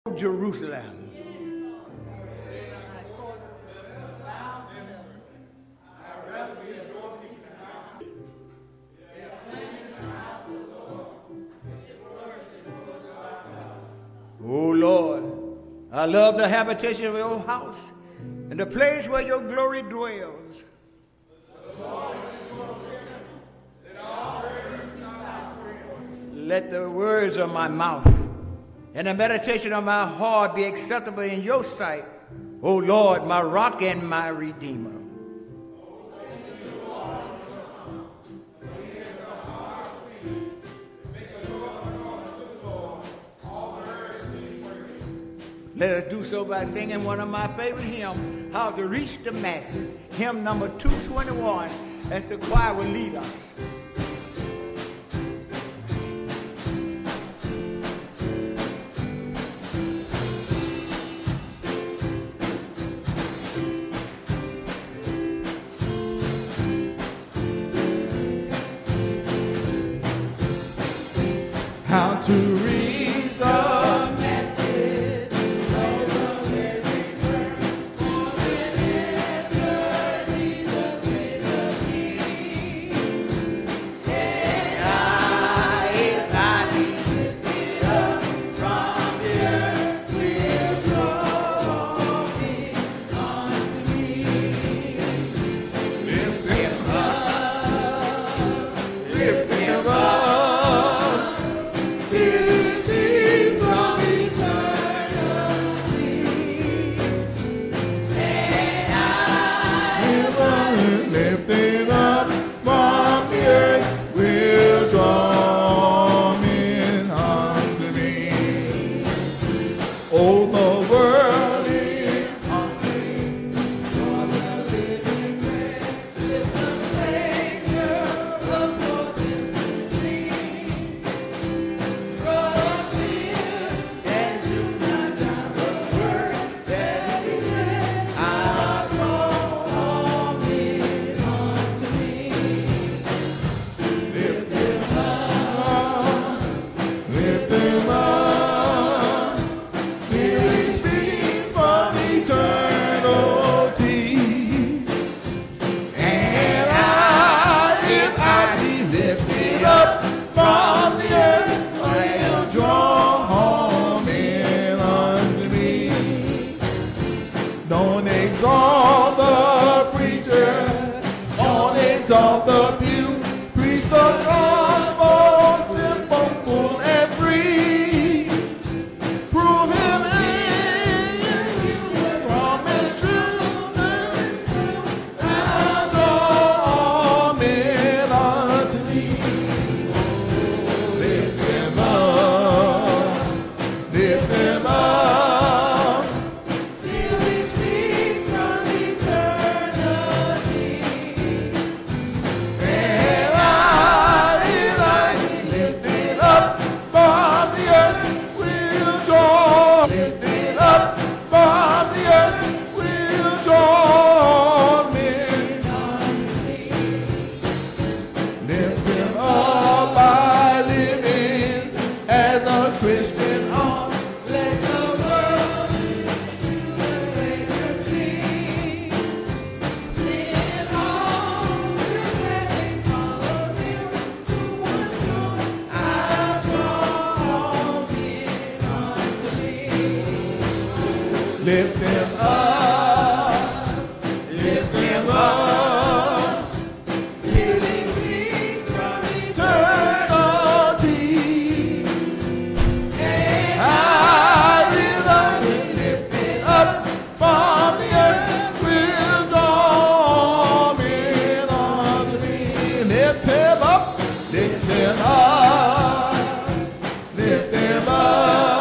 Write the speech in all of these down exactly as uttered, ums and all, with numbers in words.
Jerusalem. Oh Lord, I love the habitation of your house and the place where your glory dwells. Let the words of my mouth and the meditation of my heart be acceptable in your sight, O Lord, my rock and my redeemer. Let us do so by singing one of my favorite hymns, How to Reach the Masses, hymn number two twenty-one, as the choir will lead us. How to reach the lift them up, lift them up, healing me from eternity. And I will not be lifted up from the earth, will draw men unto me. Lift them up, lift them up, lift them up.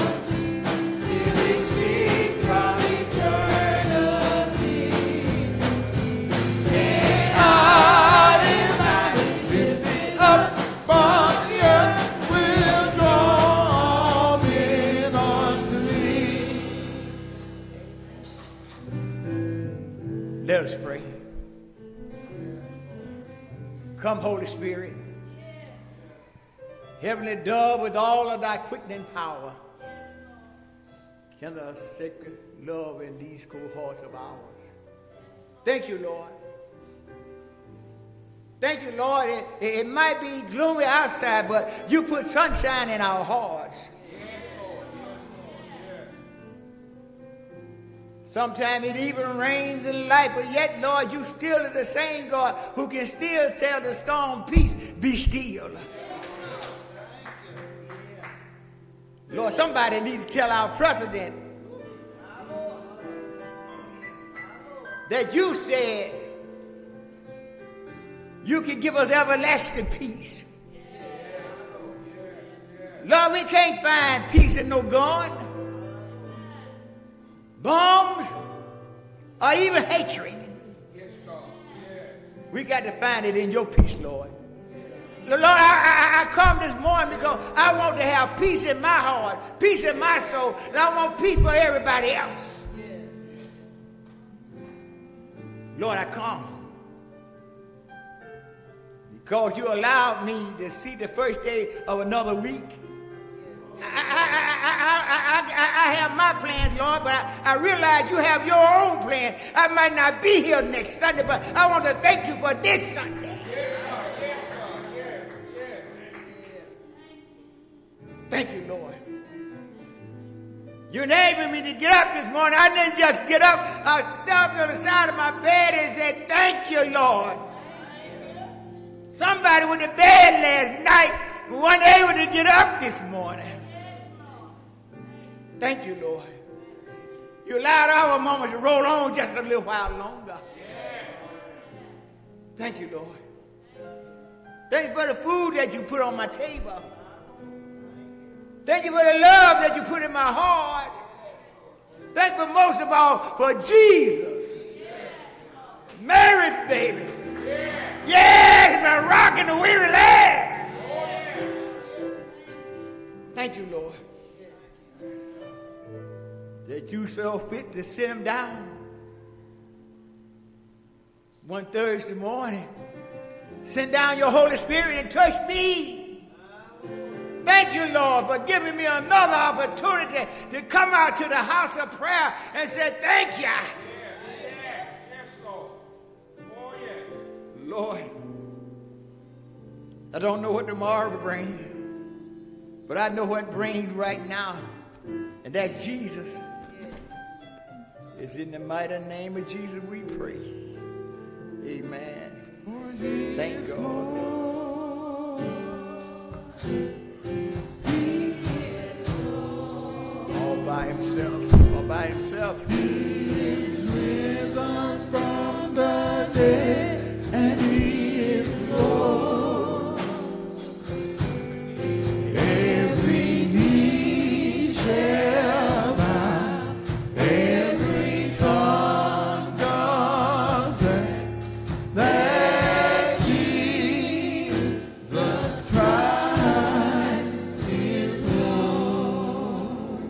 Let us pray. Come, Holy Spirit. Heavenly dove, with all of thy quickening power, kindle a sacred love in these cold hearts of ours. Thank you, Lord. Thank you, Lord. It, it might be gloomy outside, but you put sunshine in our hearts. Yes, Lord. Yes, Lord. Yes. Sometimes it even rains in light, but yet, Lord, you still are the same God who can still tell the storm, peace, be still. Lord, somebody needs to tell our president that you said you can give us everlasting peace. Lord, we can't find peace in no gun, bombs, or even hatred. We got to find it in your peace, Lord. Lord, I, I, I come this morning because I want to have peace in my heart, peace in my soul, and I want peace for everybody else. Lord, I come because you allowed me to see the first day of another week. I, I, I, I, I, I have my plans, Lord, but I, I realize you have your own plan. I might not be here next Sunday, but I want to thank you for this Sunday. Thank you, Lord. You enabled me to get up this morning. I didn't just get up. I stopped on the side of my bed and said, thank you, Lord. Somebody went to bed last night and wasn't able to get up this morning. Thank you, Lord. You allowed our moments to roll on just a little while longer. Thank you, Lord. Thank you for the food that you put on my table. Thank you for the love that you put in my heart. Thank you most of all for Jesus. Married baby. Yes, my rock in the weary land. Thank you, Lord, that you so fit to send him down one Thursday morning. Send down your Holy Spirit and touch me. Thank you, Lord, for giving me another opportunity to come out to the house of prayer and say thank you. Yes, yes, yes, Lord. Oh, yes. Lord, I don't know what tomorrow will bring, but I know what brings right now, and that's Jesus. It's in the mighty name of Jesus we pray. Amen. Thank God. All by himself, all by himself. He is risen from the dead, and he is Lord. Every knee shall bow, every tongue confess that Jesus Christ is Lord.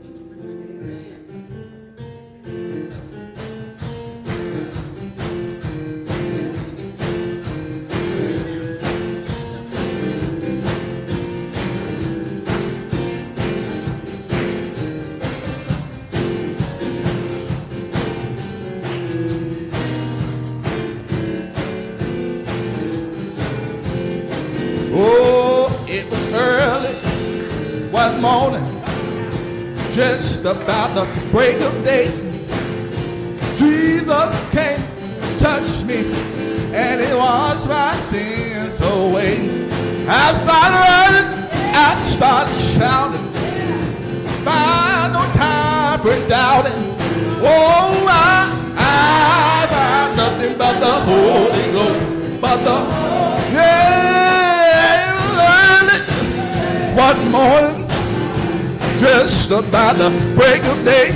Oh, it was early one morning, just about the break of day. Jesus came, touched me, and he washed my sins away. I started running, I started shouting, find no time for doubting. Oh, I, I found nothing but the Holy Ghost, but the, yeah, early one morning, just about the break of day.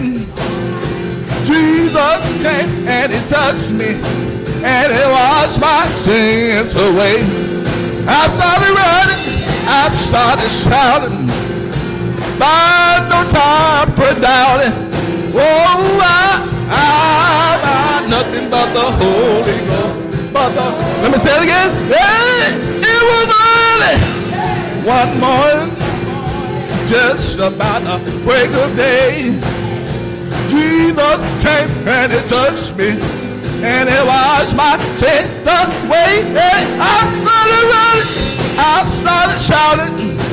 Jesus came and he touched me and he washed my sins away. I started running, I started shouting, but no time for doubting. Oh, I, I found nothing but the Holy Ghost, but the, let me say it again. Hey, it was early one morning, just about the break of day. Jesus came and he touched me, and he washed my sins away. And I started running, I started shouting,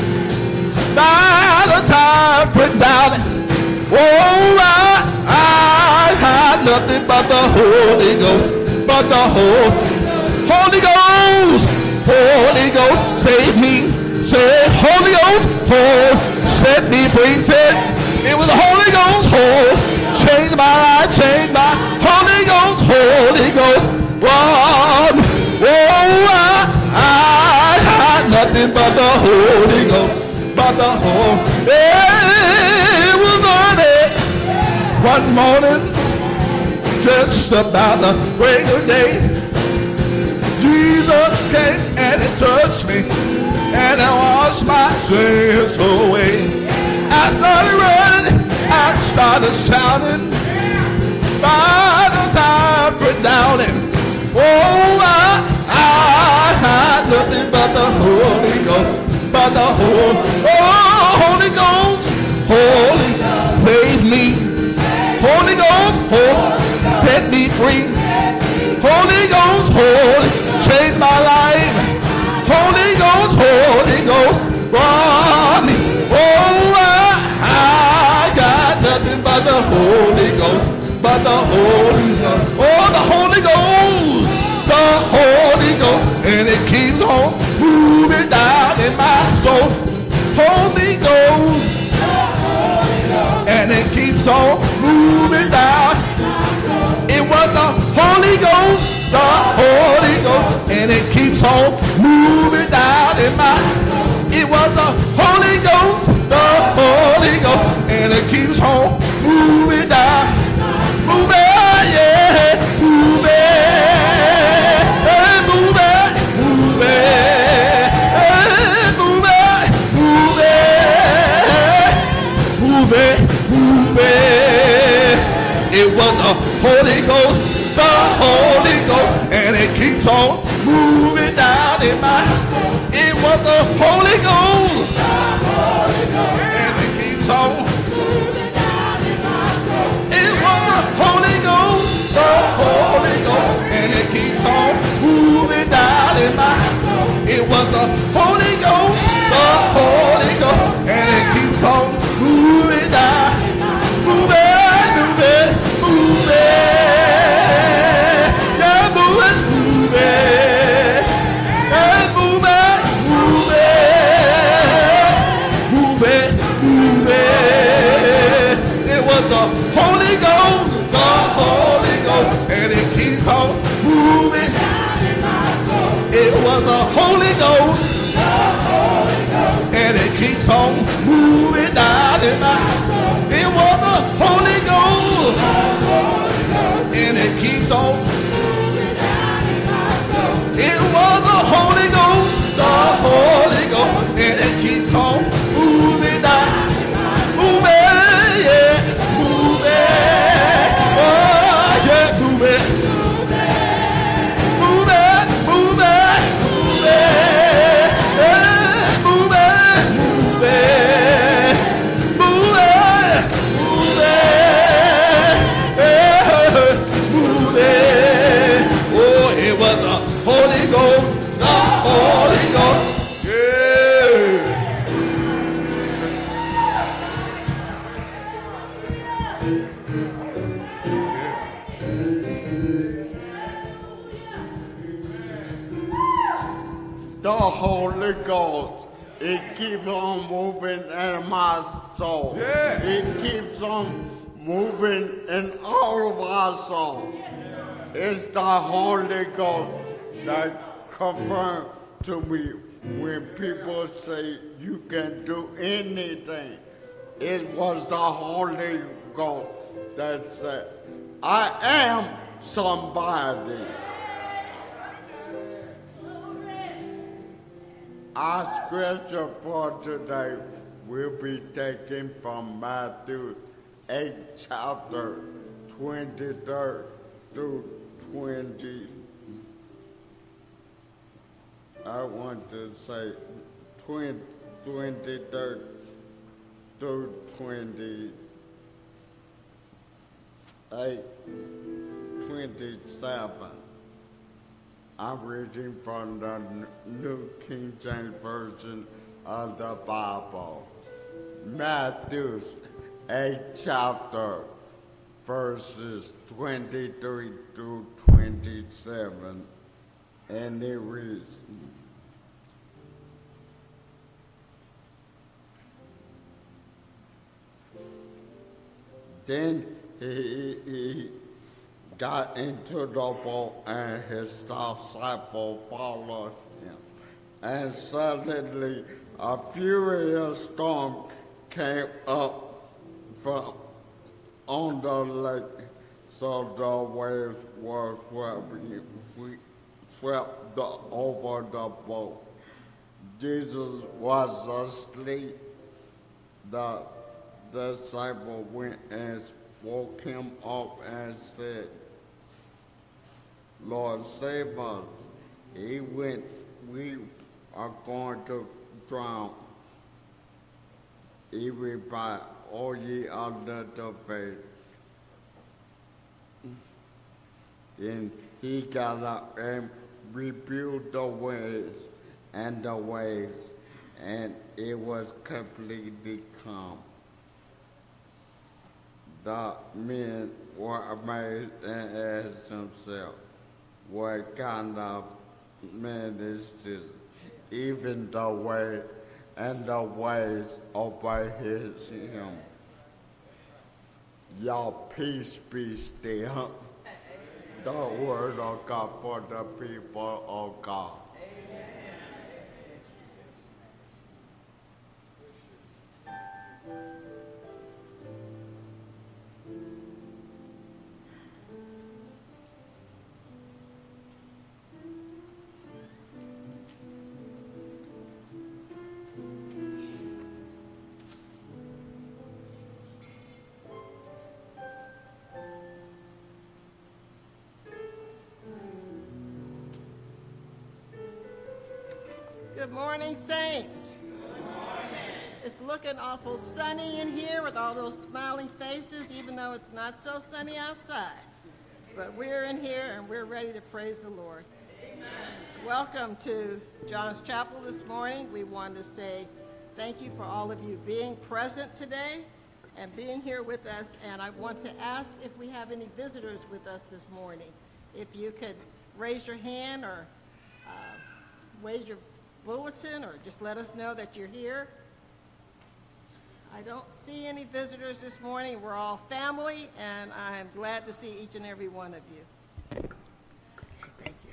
by the time went down. Oh, I, I had nothing but the Holy Ghost, but the Holy, Holy Ghost, Holy Ghost, save me. Say, Holy Ghost, hold, set me free. Said, it was the Holy Ghost, hold, change my life, change my Holy Ghost, Holy Ghost, one. Oh, I, I had nothing but the Holy Ghost, but the Holy. It was morning, one morning, just about the break of day. Jesus came and he touched me, and I washed my sins away. I started running, I started shouting, by the time for downing. Oh, I, I had nothing but the Holy Ghost, but the Holy, oh, Holy Ghost, Holy, save me. Holy Ghost, Holy, set me free. Holy Ghost, Holy, change my life. Holy Ghost, Holy Ghost, run me. Oh, I, I got nothing but the Holy Ghost, but the Holy Ghost. Oh, the Holy Ghost, the Holy Ghost, and it keeps on moving down in my soul. Holy Ghost, and it keeps on moving down. It was the Holy Ghost, the Holy Ghost, and it keeps on moving down in my. It was the Holy Ghost, the Holy Ghost, and it keeps on moving down, moving, yeah, moving, hey, moving, moving, hey, moving, moving, moving, moving. It was the Holy Ghost, the Holy Ghost, and it keeps on moving down in my. It was the Holy Ghost, and it keeps on moving down in my soul. It was the Holy Ghost, the Holy Ghost, and it keeps on moving down in my. It was the Holy Ghost, the Holy Ghost, and it keeps on moving down, moving, moving, moving. Holy Ghost, the Holy Ghost, and it keeps on moving. It was the Holy Ghost, and it keeps on moving down in my. It was the Holy Ghost, and it keeps on. It was the Holy Ghost, the Holy Ghost, and it keeps on moving down, moving, yeah. The Holy Ghost, it keeps on moving in my soul. Yeah. It keeps on moving in all of our souls. It's the Holy Ghost that confirmed to me when people say you can do anything. It was the Holy Ghost that said, I am somebody. Our scripture for today will be taken from Matthew eight, chapter twenty-third through twenty. I want to say twenty, twenty-third through twenty. eight twenty-seven. I'm reading from the New King James Version of the Bible. Matthew eighth chapter, verses twenty-three through twenty-seven, and it reads, Then he, he got into the boat, and his disciples followed him. And suddenly a furious storm came up from on the lake, so the waves were swept, swept over the boat. Jesus was asleep. The disciple went and woke him up and said, Lord, save us. He went, we are going to drown. He replied, O ye of little faith. Then he got up and rebuked the waves and the waves, and it was completely calm. The men were amazed and asked themselves, what kind of man is this? Even the way and the ways obey his him. Your peace be still. The word of God for the people of God. Good morning, saints. Good morning. It's looking awful sunny in here with all those smiling faces, even though it's not so sunny outside. But we're in here and we're ready to praise the Lord. Amen. Welcome to John's Chapel this morning. We want to say thank you for all of you being present today and being here with us. And I want to ask if we have any visitors with us this morning. If you could raise your hand or uh, wave your bulletin or just let us know that you're here. I don't see any visitors this morning. We're all family, and I'm glad to see each and every one of you. Thank you.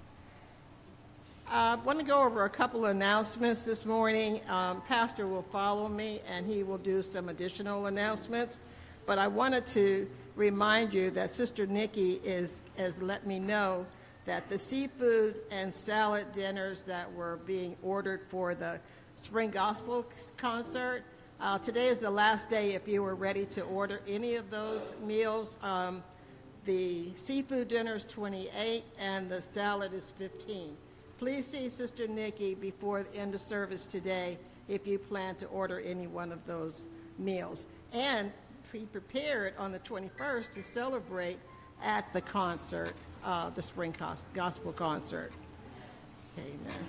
I want to go over a couple of announcements this morning. Um, Pastor will follow me, and he will do some additional announcements. But I wanted to remind you that Sister Nikki is, has let me know that the seafood and salad dinners that were being ordered for the Spring Gospel concert, uh, today is the last day if you were ready to order any of those meals. Um, the seafood dinner is twenty-eight and the salad is fifteen. Please see Sister Nikki before the end of service today if you plan to order any one of those meals. And be prepared on the twenty-first to celebrate at the concert. Uh, the Spring Gospel Concert. Amen.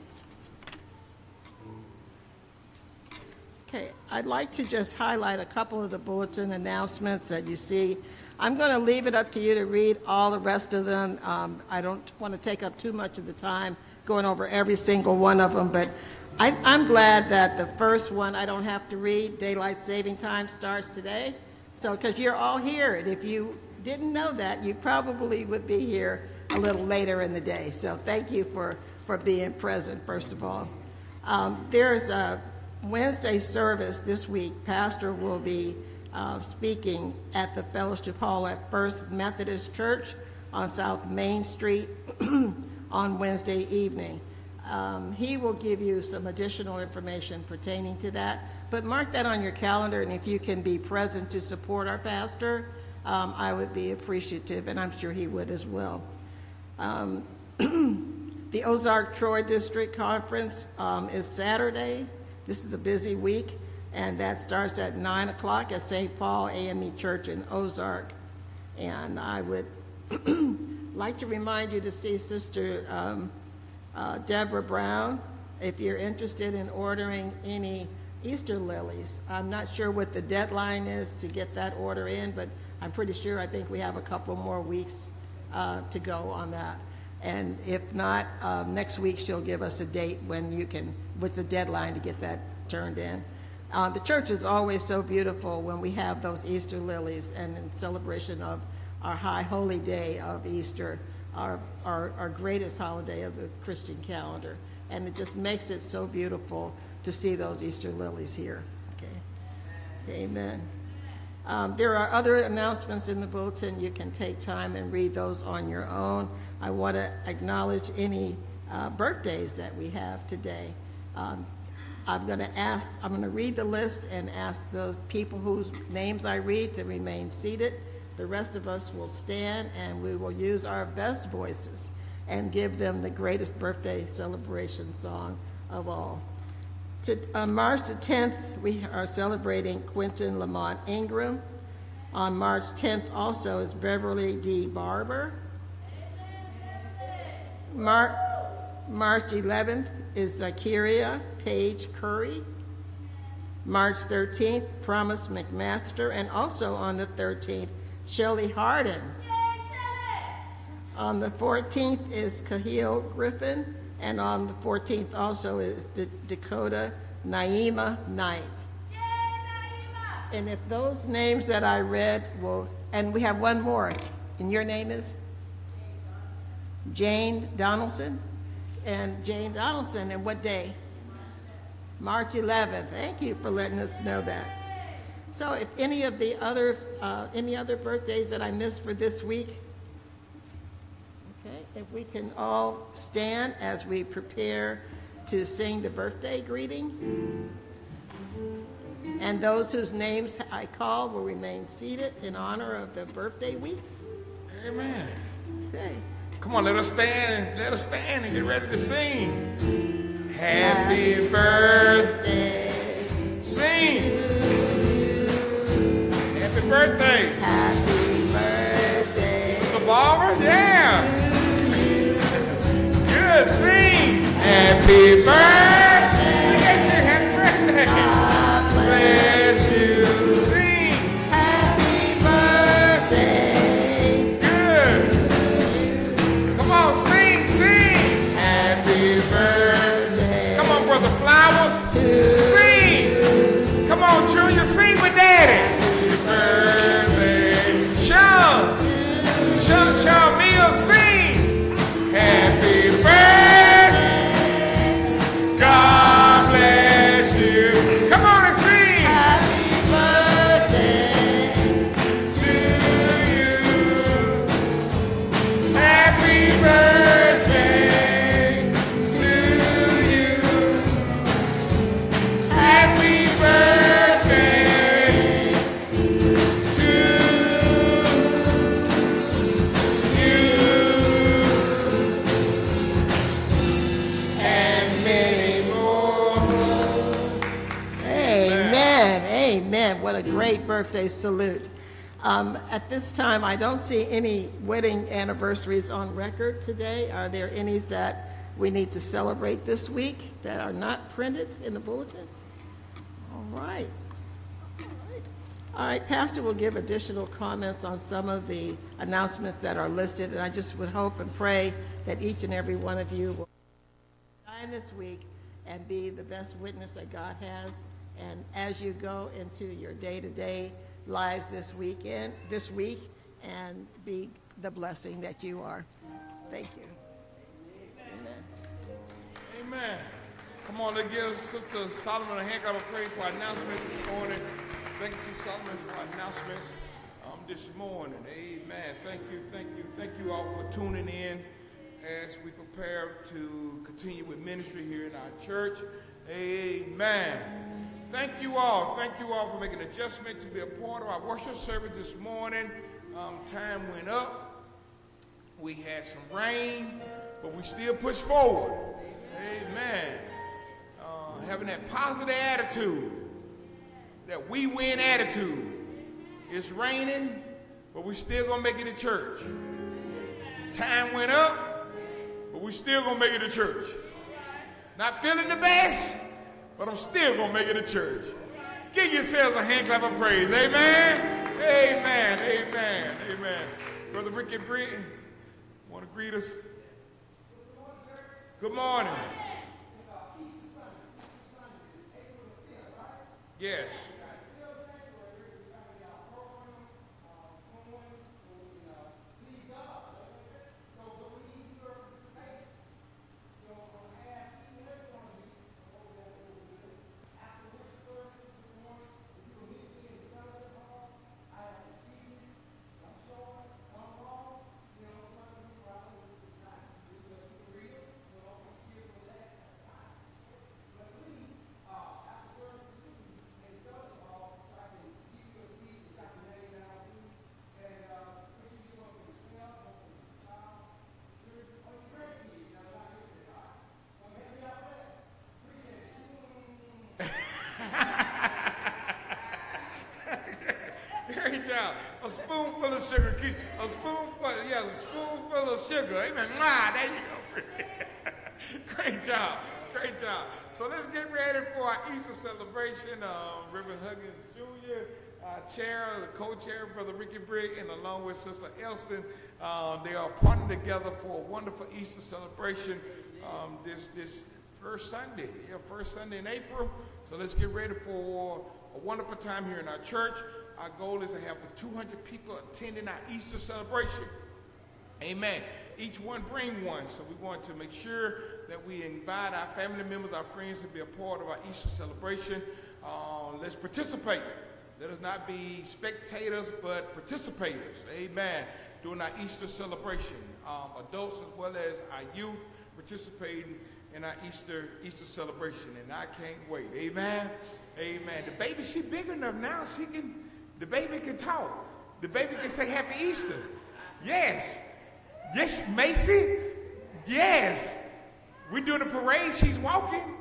Okay, I'd like to just highlight a couple of the bulletin announcements that you see. I'm going to leave it up to you to read all the rest of them. Um, I don't want to take up too much of the time going over every single one of them, but I, I'm glad that the first one I don't have to read. Daylight saving time starts today. So, because you're all here, and if you didn't know that, you probably would be here a little later in the day. So thank you for, for being present, first of all. Um, there's a Wednesday service this week. Pastor will be uh, speaking at the Fellowship Hall at First Methodist Church on South Main Street on Wednesday evening. Um, he will give you some additional information pertaining to that. But mark that on your calendar, and if you can be present to support our pastor, Um, I would be appreciative, and I'm sure he would as well. Um, the Ozark Troy District Conference um, is Saturday. This is a busy week, and that starts at nine o'clock at Saint Paul A M E Church in Ozark. And I would like to remind you to see Sister um, uh, Deborah Brown if you're interested in ordering any Easter lilies. I'm not sure what the deadline is to get that order in, but I'm pretty sure I think we have a couple more weeks uh, to go on that. And if not, um, next week she'll give us a date when you can, with the deadline to get that turned in. Uh, the church is always so beautiful when we have those Easter lilies, and in celebration of our high holy day of Easter, our, our, our greatest holiday of the Christian calendar. And it just makes it so beautiful to see those Easter lilies here. Okay. Amen. Um, there are other announcements in the bulletin. You can take time and read those on your own. I want to acknowledge any uh, birthdays that we have today. Um, I'm going to ask, I'm going to read the list and ask those people whose names I read to remain seated. The rest of us will stand and we will use our best voices and give them the greatest birthday celebration song of all. To, on March the tenth, we are celebrating Quentin Lamont Ingram. On March tenth also is Beverly D. Barber. Mar- March eleventh is Zakiria Page Curry. March thirteenth, Promise McMaster, and also on the thirteenth, Shelley Harden. On the fourteenth is Cahill Griffin, and on the fourteenth also is D- Dakota Naima Knight. And if those names that I read will, and we have one more, and your name is? Jane Donaldson. And Jane Donaldson, and what day? March eleventh. Thank you for letting us know that. So if any of the other, uh, any other birthdays that I missed for this week, okay, if we can all stand as we prepare to sing the birthday greeting. And those whose names I call will remain seated in honor of the birthday week. Amen. Okay. Come on, let us stand. Let us stand and get ready to sing. Happy, Happy birthday. Sing. Happy birthday. Happy birthday. Sister Barbara, yeah. Good, sing. Happy birthday. Look at you, happy birthday. God bless you. Sing. Happy birthday. Good. Come on, sing, sing. Happy birthday. Come on, Brother Flowers. To sing. Come on, Junior, sing with Daddy. Happy birthday. Sean. Sean, Sean Mills, sing. Happy birthday. God bless you. Come on and sing. Happy birthday To you. Happy birthday to you. Happy birthday to you. And many more. Amen. Amen. What a great birthday salute. Um, at this time, I don't see any wedding anniversaries on record today. Are there any that we need to celebrate this week that are not printed in the bulletin? All right. All right. All right. Pastor will give additional comments on some of the announcements that are listed, and I just would hope and pray that each and every one of you will shine this week and be the best witness that God has. And as you go into your day-to-day lives this weekend, this week, and be the blessing that you are. Thank you. Amen. Amen. Come on, let's give Sister Solomon a hand. I'm going to pray for our announcement this morning. Thank you, Sister Solomon, for our announcements um, this morning. Amen. Thank you, thank you, thank you all for tuning in as we prepare to continue with ministry here in our church. Amen. Thank you all. Thank you all for making an adjustment to be a part of our worship service this morning. Um, time went up. We had some rain, but we still pushed forward. Amen. Uh, having that positive attitude, that we win attitude. It's raining, but we still gonna make it to church. Time went up, but we still gonna make it to church. Not feeling the best, but I'm still gonna make it to church. Give yourselves a hand clap of praise. Amen. Amen. Amen. Amen. Brother Ricky Britt, want to greet us? Good morning. Yes. Great job. A spoonful of sugar. A spoonful, yeah, a spoonful of sugar. Amen. Ah, there you go. Great job. Great job. So let's get ready for our Easter celebration. Um, Reverend Huggins Junior, our chair, the co-chair, Brother Ricky Brigg, and along with Sister Elston, um, they are partnering together for a wonderful Easter celebration um, this this first Sunday. Yeah, first Sunday in April. So let's get ready for a wonderful time here in our church. Our goal is to have two hundred people attending our Easter celebration. Amen. Each one bring one. So we want to make sure that we invite our family members, our friends to be a part of our Easter celebration. Uh, let's participate. Let us not be spectators, but participators. Amen. During our Easter celebration. Um, adults as well as our youth participating in our Easter Easter celebration. And I can't wait. Amen. Amen. The baby, she big enough now. She can, the baby can talk. The baby can say Happy Easter. Yes. Yes, Macy. Yes. We're doing a parade. She's walking.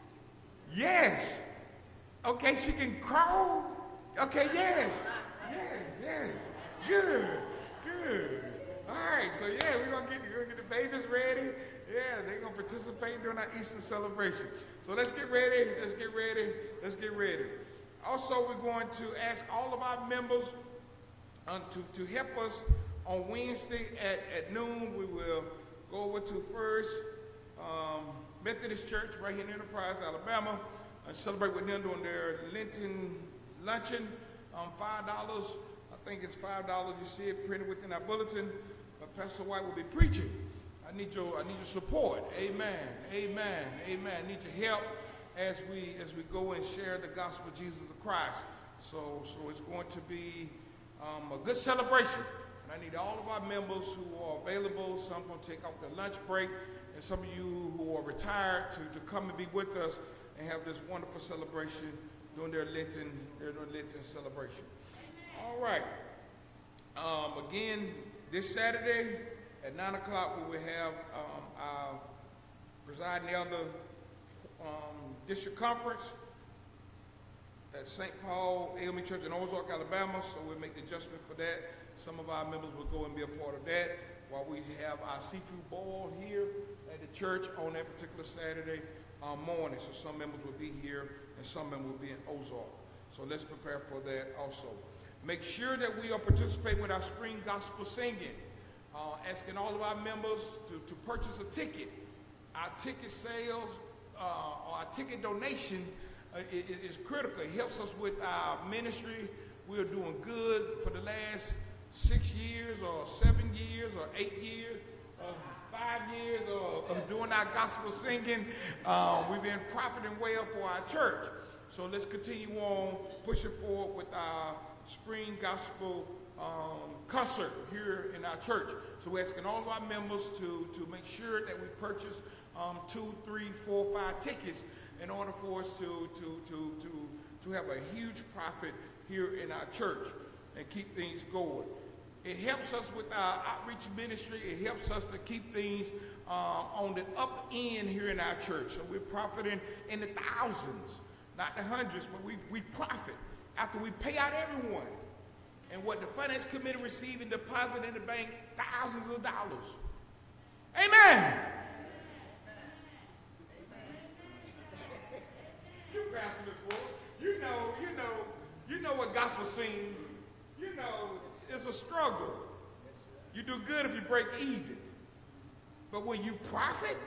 Yes. Okay, she can crawl. Okay, yes. Yes, yes. Good. Good. All right, so yeah, we're gonna get we're gonna get the babies ready. Yeah, they're gonna participate during our Easter celebration. So let's get ready, let's get ready, let's get ready. Also, we're going to ask all of our members um, to, to help us on Wednesday at, at noon. We will go over to First um, Methodist Church right here in Enterprise, Alabama, and celebrate with them during their Lenten luncheon. Um, five dollars, I think it's five dollars. You see it printed within our bulletin. But Pastor White will be preaching. I need your, I need your support. Amen. Amen. Amen. I need your help as we as we go and share the gospel of Jesus the Christ. So so it's going to be um, a good celebration. And I need all of our members who are available. Some going to take off their lunch break, and some of you who are retired to, to come and be with us and have this wonderful celebration during their Lenten their Lenten celebration. All right. Um, again, this Saturday at nine o'clock, we will have um, our presiding elder um, district conference at Saint Paul A M E Church in Ozark, Alabama. So we'll make the adjustment for that. Some of our members will go and be a part of that while we have our seafood boil here at the church on that particular Saturday um, morning. So some members will be here and some members will be in Ozark. So let's prepare for that also. Make sure that we are participating with our spring gospel singing. Uh, asking all of our members to, to purchase a ticket. Our ticket sales, uh, or our ticket donation uh, is, is critical. It helps us with our ministry. We are doing good for the last six years or seven years or eight years, or five years of, of doing our gospel singing. Uh, we've been profiting well for our church. So let's continue on pushing forward with our spring gospel Um, concert here in our church. So we're asking all of our members to, to make sure that we purchase um, two, three, four, five tickets in order for us to, to, to, to, to have a huge profit here in our church and keep things going. It helps us with our outreach ministry. It helps us to keep things um, on the up end here in our church. So we're profiting in the thousands, not the hundreds, but we, we profit after we pay out everyone. and what the finance committee received and deposit in the bank, thousands of dollars. Amen. You Pastor before. You know, you know, you know what gospel sing. You know, it's a struggle. You do good if you break even. But when you profit,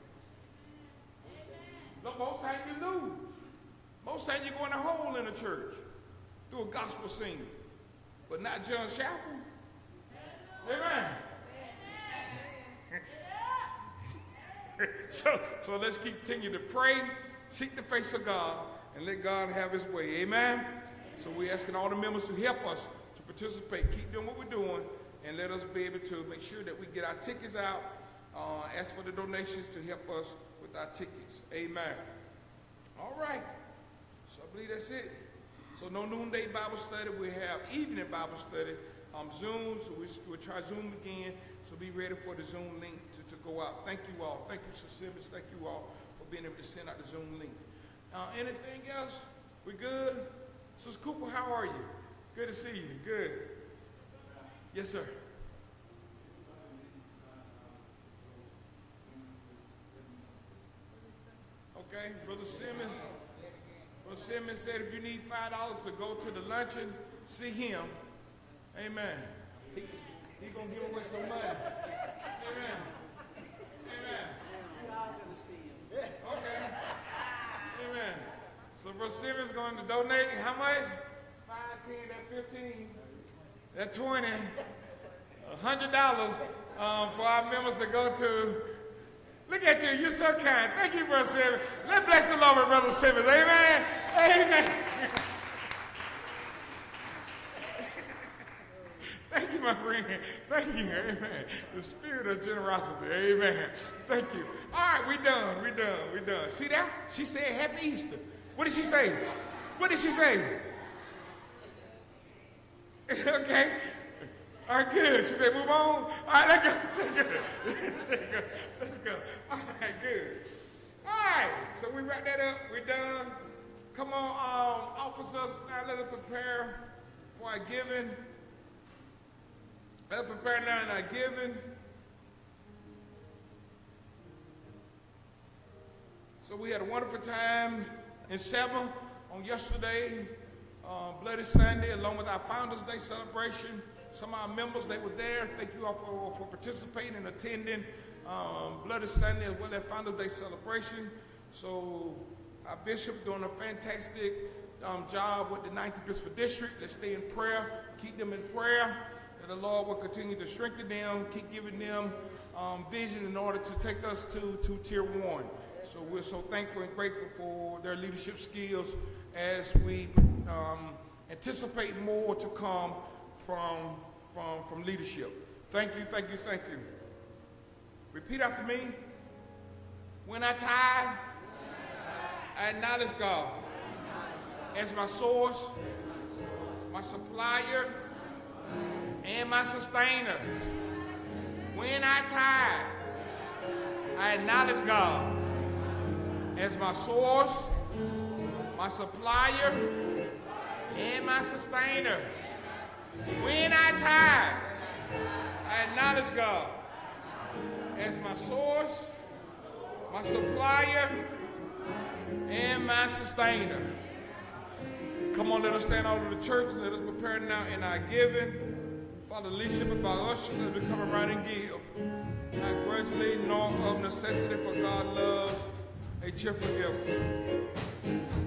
look, most times you lose. Most times you go in a hole in a church through a gospel singing. But not John Chapel. Amen. so, so let's continue to pray, seek the face of God, and let God have his way. Amen. So we're asking all the members to help us to participate. Keep doing what we're doing, and let us be able to make sure that we get our tickets out. Uh, ask for the donations to help us with our tickets. Amen. All right. So I believe that's it. So no noonday Bible study. We have evening Bible study. Um, Zoom. So we, we'll try Zoom again. So be ready for the Zoom link to, to go out. Thank you all. Thank you, Sister Simmons. Thank you all for being able to send out the Zoom link. Uh, anything else? We good? Sister Cooper, how are you? Good to see you. Good. Yes, sir. Okay, Brother Simmons. Brother Simmons said if you need five dollars to go to the luncheon, see him. Amen. He, he gonna give away some money. Amen. Amen. Okay. Amen. So Brother Simmons going to donate how much? Five, ten, that fifteen, that twenty, a hundred dollars um, for our members to go to. Look at you, you're so kind. Thank you, Brother Simmons. Let's bless the Lord with Brother Simmons. Amen. Amen. Thank you, my friend. Thank you. Amen. The spirit of generosity. Amen. Thank you. All right, we done. We done. We done. See that? She said Happy Easter. What did she say? What did she say? Okay. All right, good. She said, move on. All right, let's go. Let's go. Let's go. All right, good. All right, so we wrap that up. We're done. Come on, um, officers. Now let us prepare for our giving. Let us prepare now in our giving. So we had a wonderful time in Selma on yesterday, uh, Bloody Sunday, along with our Founders Day celebration. Some of our members, they were there. Thank you all for, for participating and attending um, Bloody Sunday as well as Founders Day celebration. So our bishop doing a fantastic um, job with the ninth Episcopal District. Let's stay in prayer. Keep them in prayer. That the Lord will continue to strengthen them, keep giving them um, vision in order to take us to, to tier one. So we're so thankful and grateful for their leadership skills as we um, anticipate more to come from, from, from leadership. Thank you, thank you, thank you. Repeat after me. When I tithe, I acknowledge God as my source, my supplier, and my sustainer. When I tithe, I acknowledge God as my source, my supplier, and my sustainer. When I tithe, I acknowledge God as my source, my supplier, and my sustainer. Come on, let us stand out of the church. Let us prepare now in our giving. Father, leadership of our ushers as we come around and give. Not grudgingly, nor of necessity, for God loves a cheerful gift.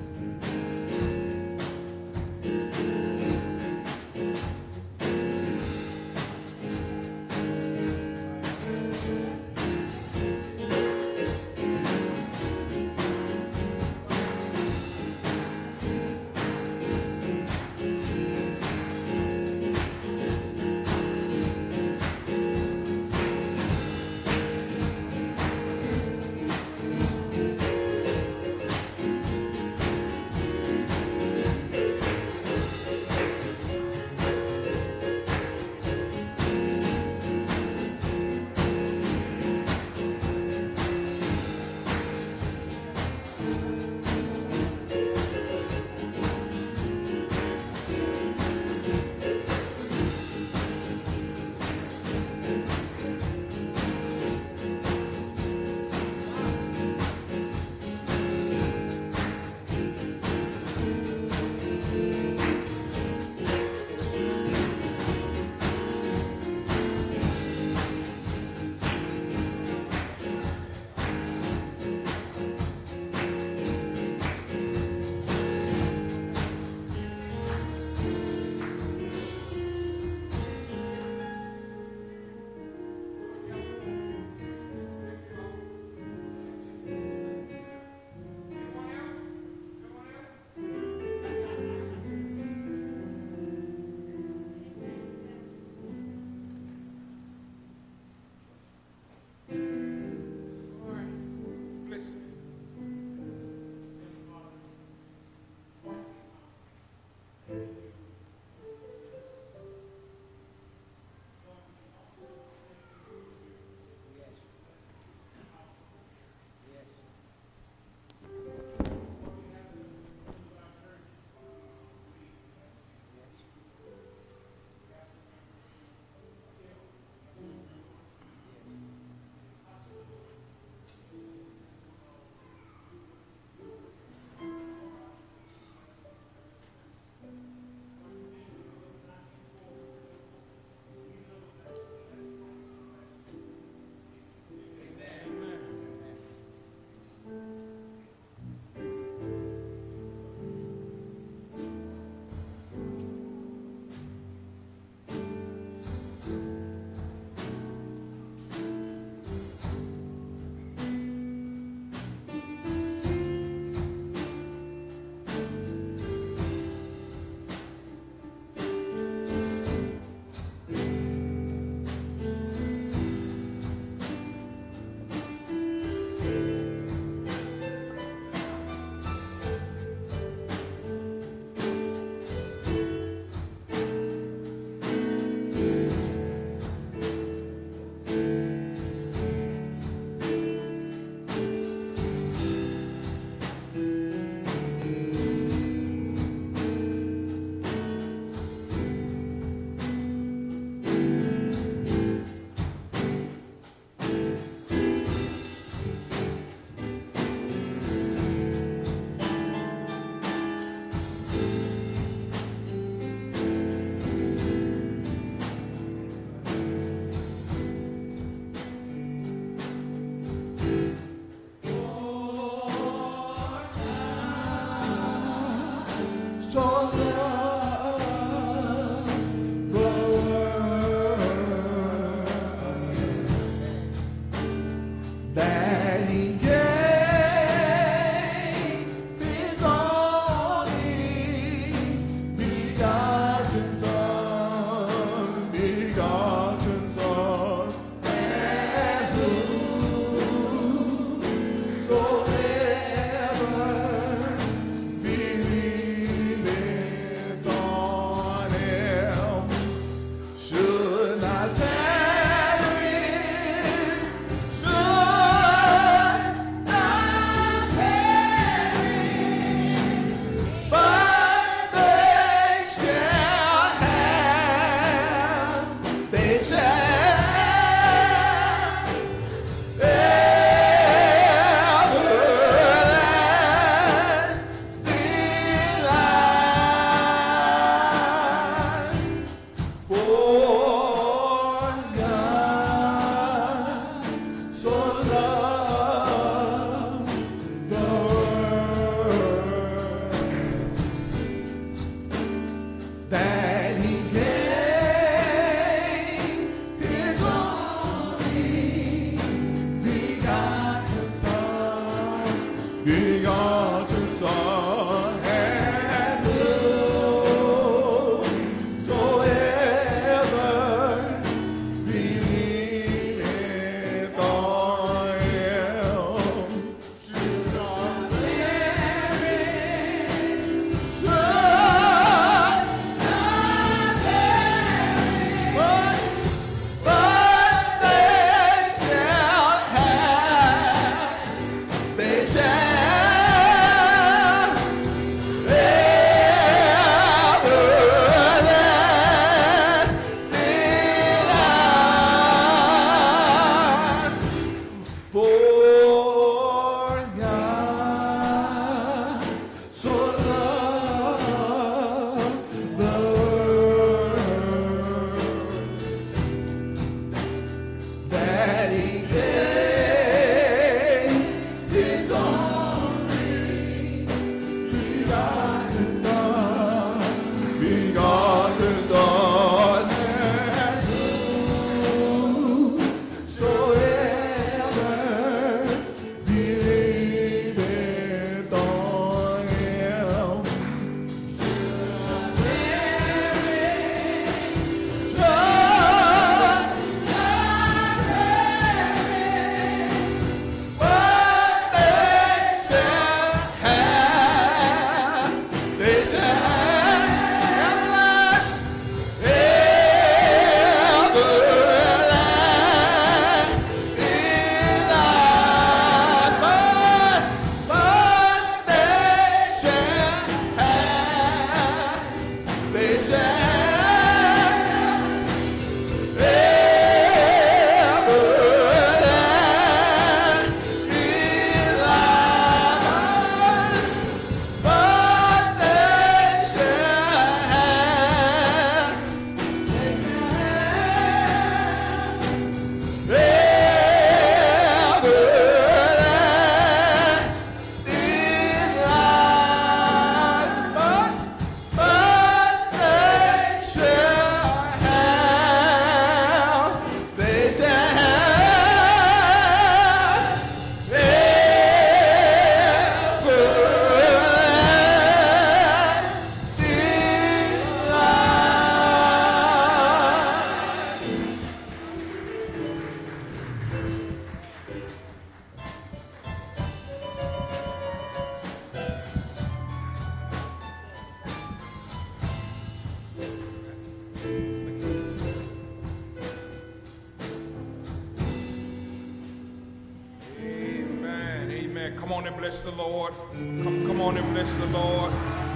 Come on and bless the Lord. Come, come on and bless the Lord.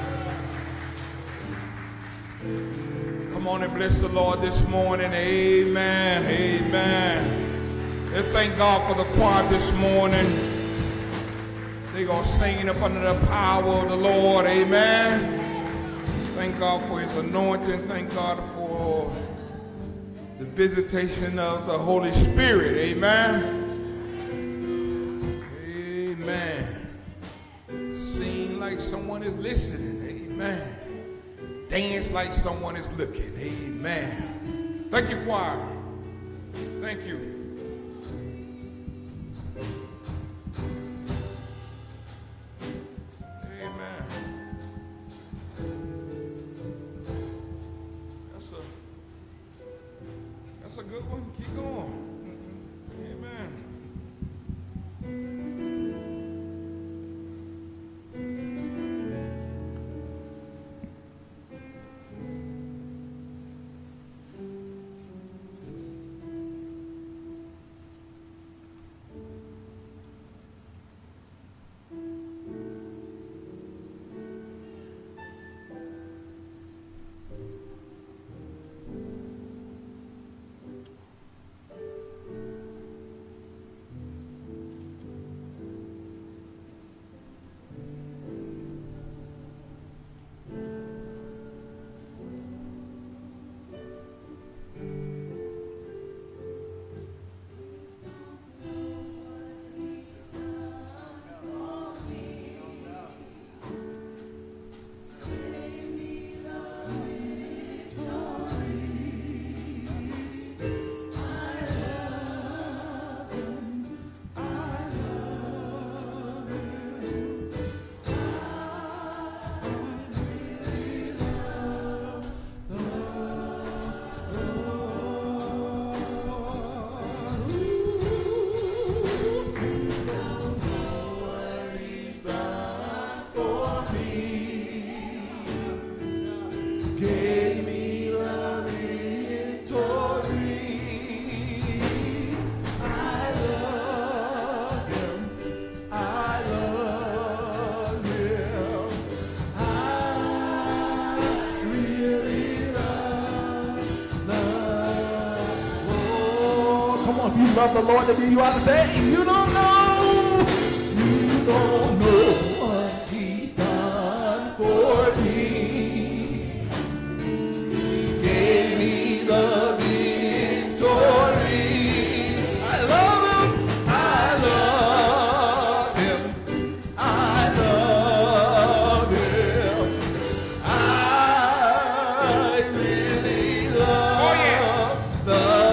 Come on and bless the Lord this morning. Amen. Amen. And thank God for the choir this morning. They're going to sing up under the power of the Lord. Amen. Thank God for his anointing. Thank God for the visitation of the Holy Spirit. Amen. Amen. Sing like someone is listening. Amen. Dance like someone is looking. Amen. Thank you, choir. Thank you. Amen. That's a that's a good one. Keep going. Amen. Love the Lord to be you ought to say, you don't know, you don't know what he's done for me. He gave me the victory. I love him, I love him, I love him. I really love Oh, yes. the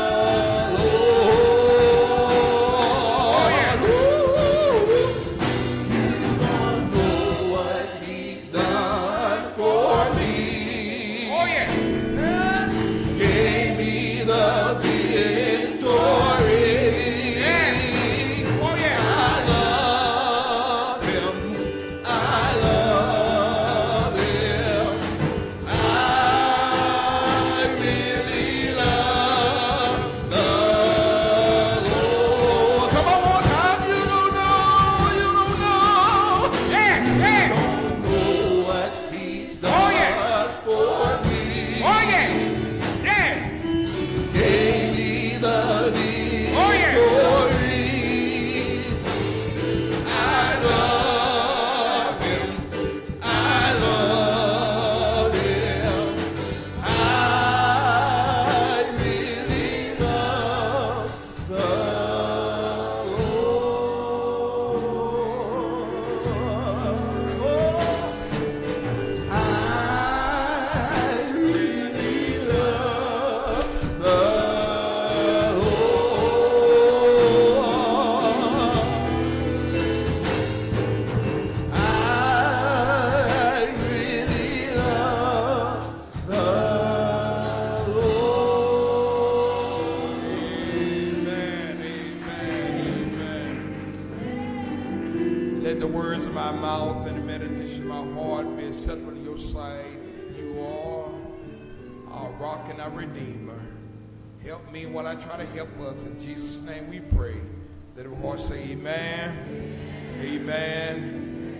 our Redeemer. Help me while I try to help us. In Jesus' name we pray. Let every heart say amen, Amen.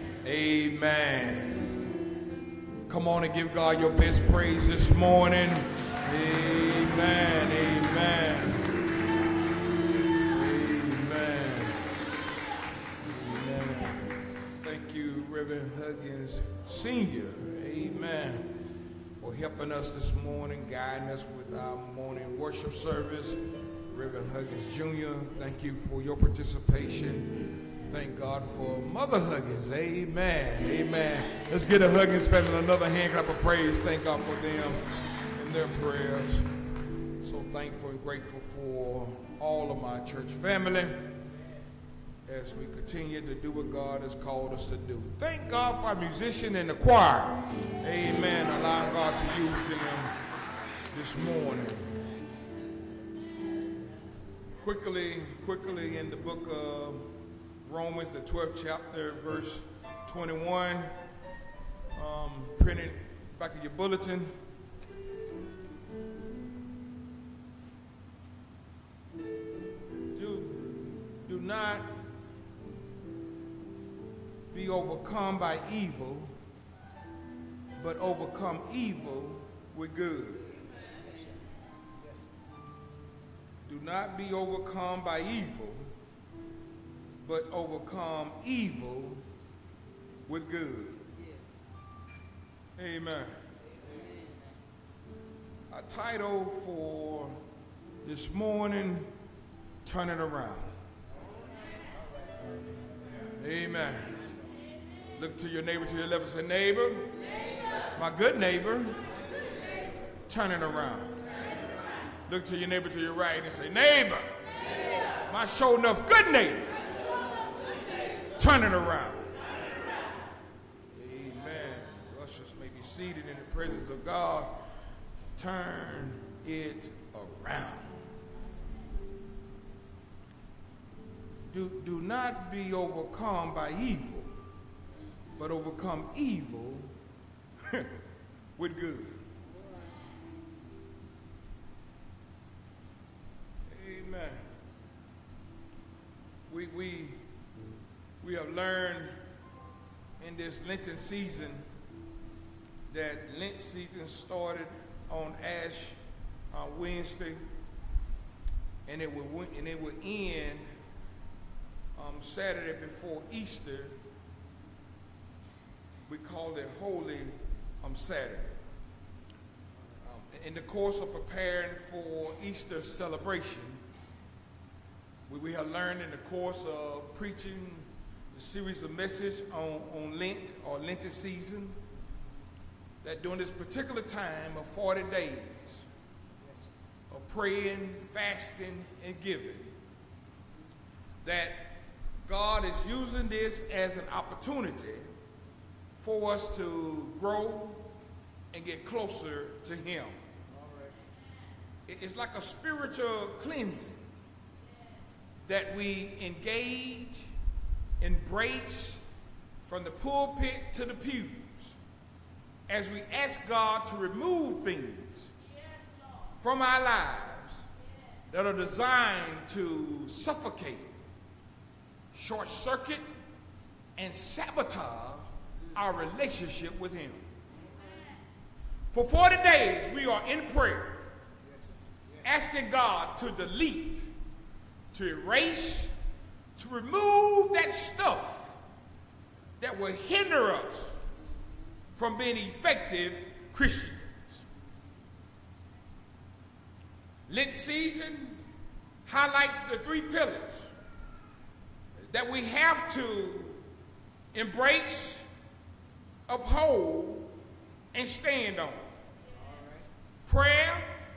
Amen. Come on and give God your best praise this morning. Amen. Amen. Amen. Amen. Thank you, Reverend Huggins Senior Amen. For helping us this morning, guiding us with our morning worship service. Reverend Huggins Junior, thank you for your participation. Thank God for Mother Huggins. Amen. Amen. Let's give the Huggins family another hand clap of praise. Thank God for them and their prayers. So thankful and grateful for all of my church family as we continue to do what God has called us to do. Thank God for our musician and the choir. Amen. Allowing God to use them this morning. Quickly, quickly in the book of Romans, the twelfth chapter, verse twenty-one, um, printed back of your bulletin. Do, do not be overcome by evil, but overcome evil with good. Do not be overcome by evil, but overcome evil with good. Amen. Our title for this morning, Turn It Around. Amen. Look to your neighbor to your left and say, neighbor, neighbor. My good neighbor, turn it around. Look to your neighbor to your right and say, neighbor, neighbor. My sure enough good neighbor, turn it around. Amen. The ushers may be seated in the presence of God. Turn it around. Do, do not be overcome by evil, but overcome evil with good. Amen. We, we, we have learned in this Lenten season that Lent season started on Ash uh, Wednesday, and it would and it would end um, Saturday before Easter. We called it Holy um, Saturday. Um, in the course of preparing for Easter celebration, we, we have learned in the course of preaching a series of messages on, on Lent or Lenten season that during this particular time of forty days of praying, fasting, and giving, that God is using this as an opportunity for us to grow and get closer to Him. It's like a spiritual cleansing that we engage, embrace from the pulpit to the pews as we ask God to remove things from our lives that are designed to suffocate, short circuit, and sabotage our relationship with Him. For forty days, we are in prayer, asking God to delete, to erase, to remove that stuff that will hinder us from being effective Christians. Lent season highlights the three pillars that we have to embrace, uphold, and stand on. Prayer,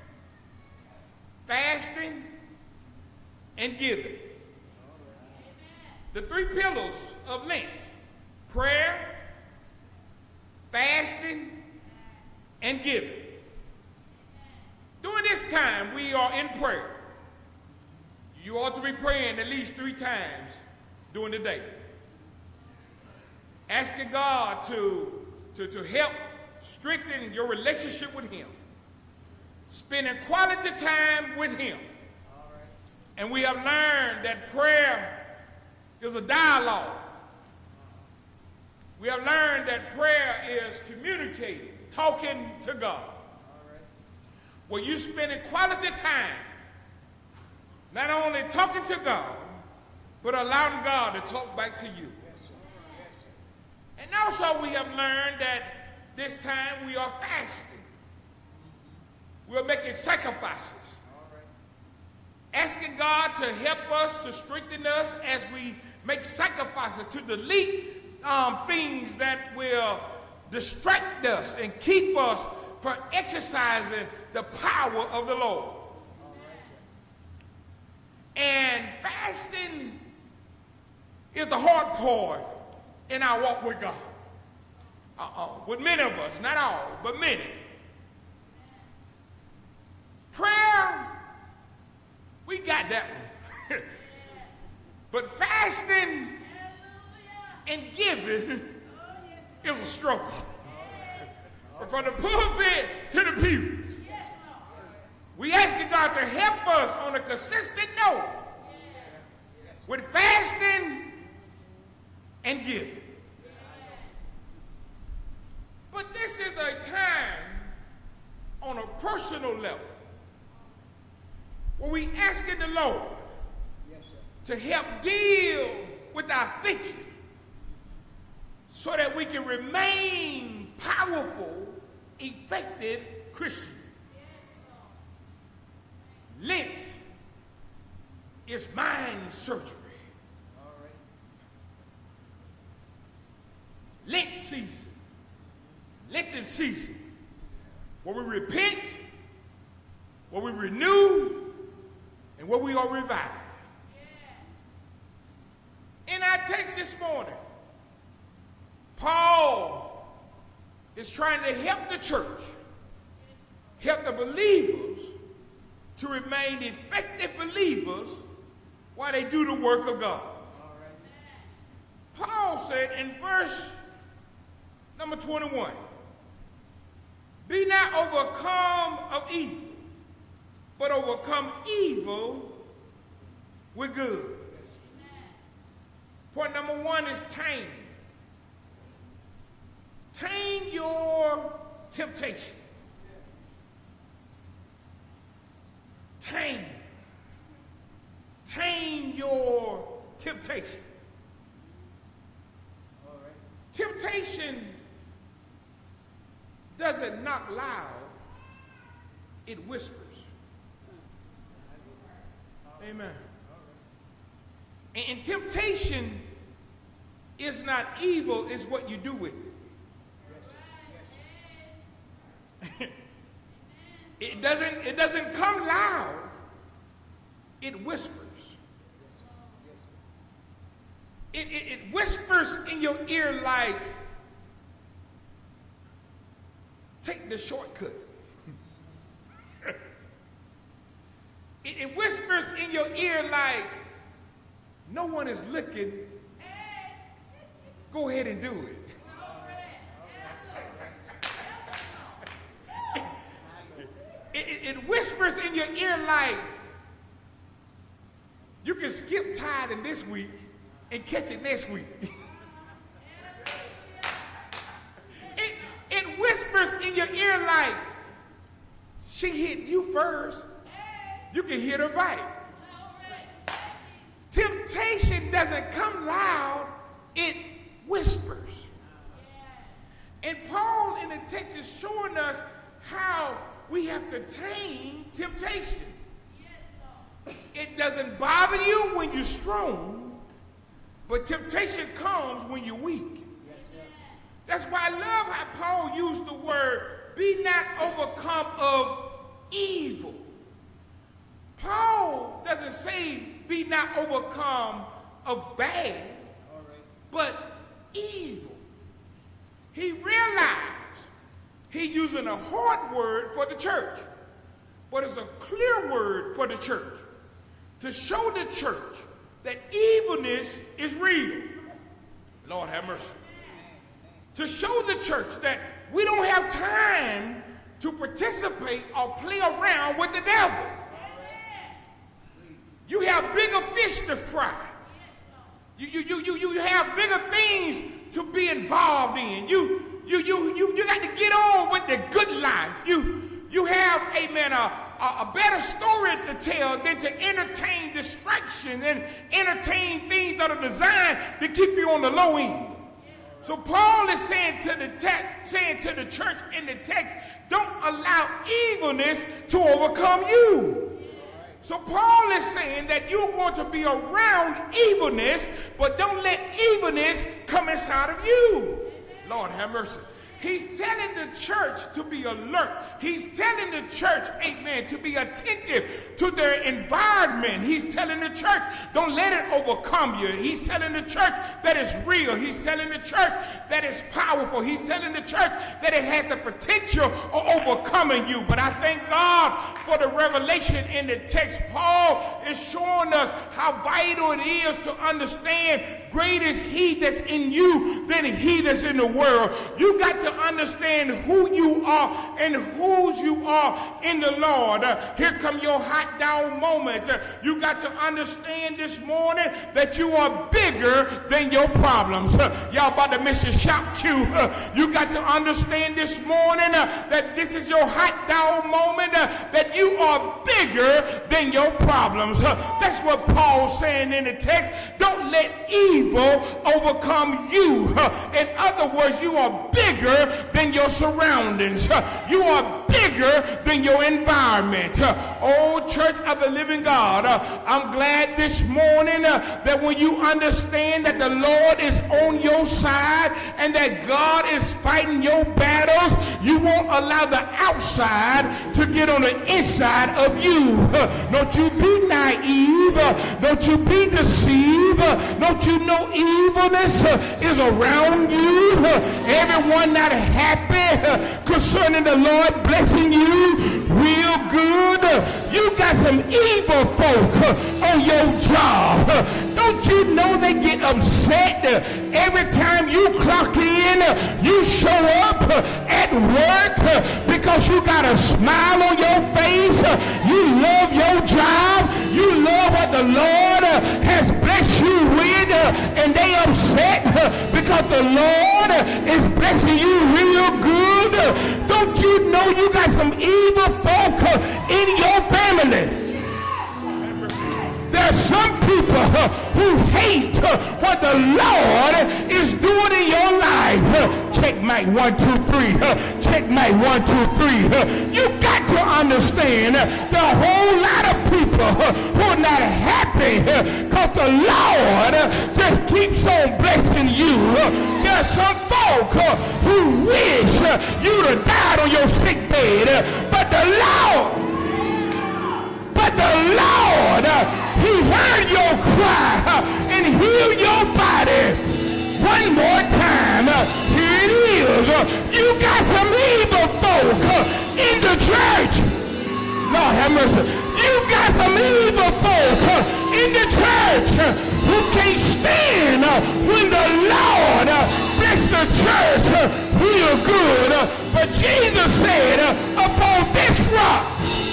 fasting, and giving. The three pillars of Lent: prayer, fasting, and giving. During this time, we are in prayer. You ought to be praying at least three times during the day, asking God to, to, to help strengthen your relationship with Him, spending quality time with Him. And we have learned that prayer is a dialogue We have learned that prayer is communicating, talking to God. Where you spending quality time, not only talking to God, but allowing God to talk back to you. And also we have learned that this time we are fasting. We're making sacrifices. Asking God to help us, to strengthen us as we make sacrifices, to delete um, things that will distract us and keep us from exercising the power of the Lord. And fasting is the hard part in our walk with God. Uh-uh. With many of us, not all, but many. Prayer, we got that one. But fasting and giving is a struggle. From the pulpit to the pews. We asking God to help us on a consistent note with fasting and giving. But this is a time on a personal level where we asking the Lord to help deal with our thinking so that we can remain powerful, effective Christians. Lent is mind surgery. Lent season, Lenten season, where we repent, where we renew, and where we are revived. In our text this morning, Paul is trying to help the church, help the believers to remain effective believers while they do the work of God. Paul said in verse number twenty-one, be not overcome of evil, but overcome evil with good. Point number one is tame. Tame your temptation. Tame. Tame your temptation. All right. Temptation doesn't knock loud, it whispers. Amen. And, and temptation is not evil, it's what you do with it. It doesn't, it doesn't come loud, it whispers. It, it, it whispers in your ear like, take the shortcut. it, it whispers in your ear like, no one is looking, go ahead and do it. It, it, it whispers in your ear like, you can skip tithing this week and catch it next week. it, it whispers in your ear like, she hit you first, you can hit her back. Temptation doesn't come loud, it whispers. And Paul in the text is showing us how we have to tame temptation. It doesn't bother you when you're strong, but temptation comes when you're weak. That's why I love how Paul used the word, be not overcome of evil. Paul doesn't say be not overcome of bad, but evil. He realized he's using a hard word for the church, but it's a clear word for the church to show the church that evilness is real. Lord have mercy. To show the church that we don't have time to participate or play around with the devil. You have bigger fish to fry. You, you, you, you, you have bigger things to be involved in. You, you, you, you, you got to get on with the good life. You, you have, amen, a, a, a better story to tell than to entertain distraction and entertain things that are designed to keep you on the low end. So Paul is saying to the text, saying to the church in the text, don't allow evilness to overcome you. So Paul is saying that you're going to be around evilness, but don't let evilness come inside of you. Lord have mercy. He's telling the church to be alert. He's telling the church, amen, to be attentive to their environment. He's telling the church, don't let it overcome you. He's telling the church that it's real. He's telling the church that it's powerful. He's telling the church that it has the potential of overcoming you. But I thank God for the revelation in the text. Paul is showing us how vital it is to understand great is he that's in you than he that's in the world. You got to understand who you are and whose you are in the Lord. Uh, here come your hot down moments. Uh, you got to understand this morning that you are bigger than your problems. Uh, y'all about to miss your shout cue. Uh, you got to understand this morning uh, that this is your hot down moment, uh, that you are bigger than your problems. Uh, that's what Paul's saying in the text. Don't let evil overcome you. Uh, in other words, you are bigger than your surroundings. You are bigger than your environment. Oh, Church of the Living God, I'm glad this morning that when you understand that the Lord is on your side and that God is fighting your battles, you won't allow the outside to get on the inside of you. Don't you be naive. Don't you be deceived. Don't you know evilness is around you? Everyone not happy concerning the Lord blessing you real good. You got some evil folk on your job. Don't you know they get upset every time you clock in, you show up at work because you got a smile on your face. You love your job. You love what the Lord has blessed you with, and they upset because the Lord is blessing you real good. Don't you know you got some evil folk in your family? There are some people who hate what the Lord is doing in your life. Checkmate one, two, three. Checkmate one, two, three. You got to understand there are a whole lot of people who are not happy because the Lord just keeps on blessing you. There are some folk who wish you'd have died on your sick bed, but the Lord, but the Lord, He heard your cry and healed your body. One more time, here it is. You got some evil folk in the church. Lord have mercy. You got some evil folk in the church who can't stand when the Lord bless the church real good. But Jesus said, upon this rock,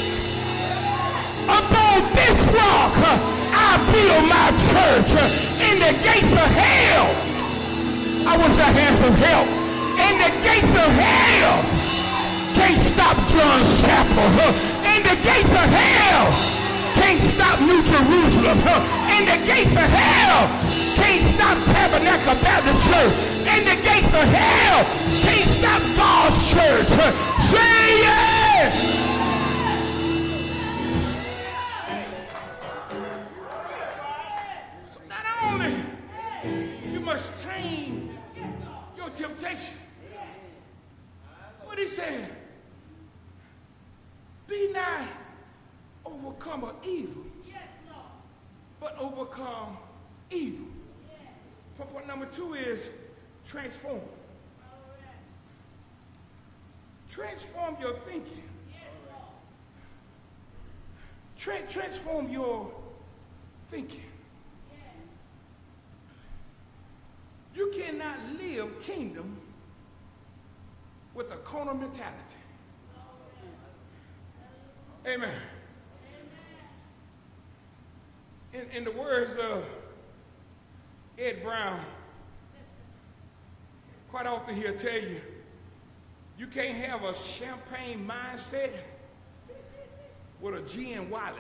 upon this rock, I build my church. In the gates of hell, I wish I had some help. In the gates of hell, can't stop John's Chapel. In the gates of hell, can't stop New Jerusalem. In the gates of hell, can't stop Tabernacle Baptist Church. In the gates of hell, can't stop God's church. Say yes! Must tame your temptation. What he said, be not overcome of evil, but overcome evil. Point number two is transform. Transform your thinking. Tra- transform your thinking. You cannot live kingdom with a carnal mentality. Amen. In, in the words of Ed Brown, quite often he'll tell you, you can't have a champagne mindset with a gin wallet.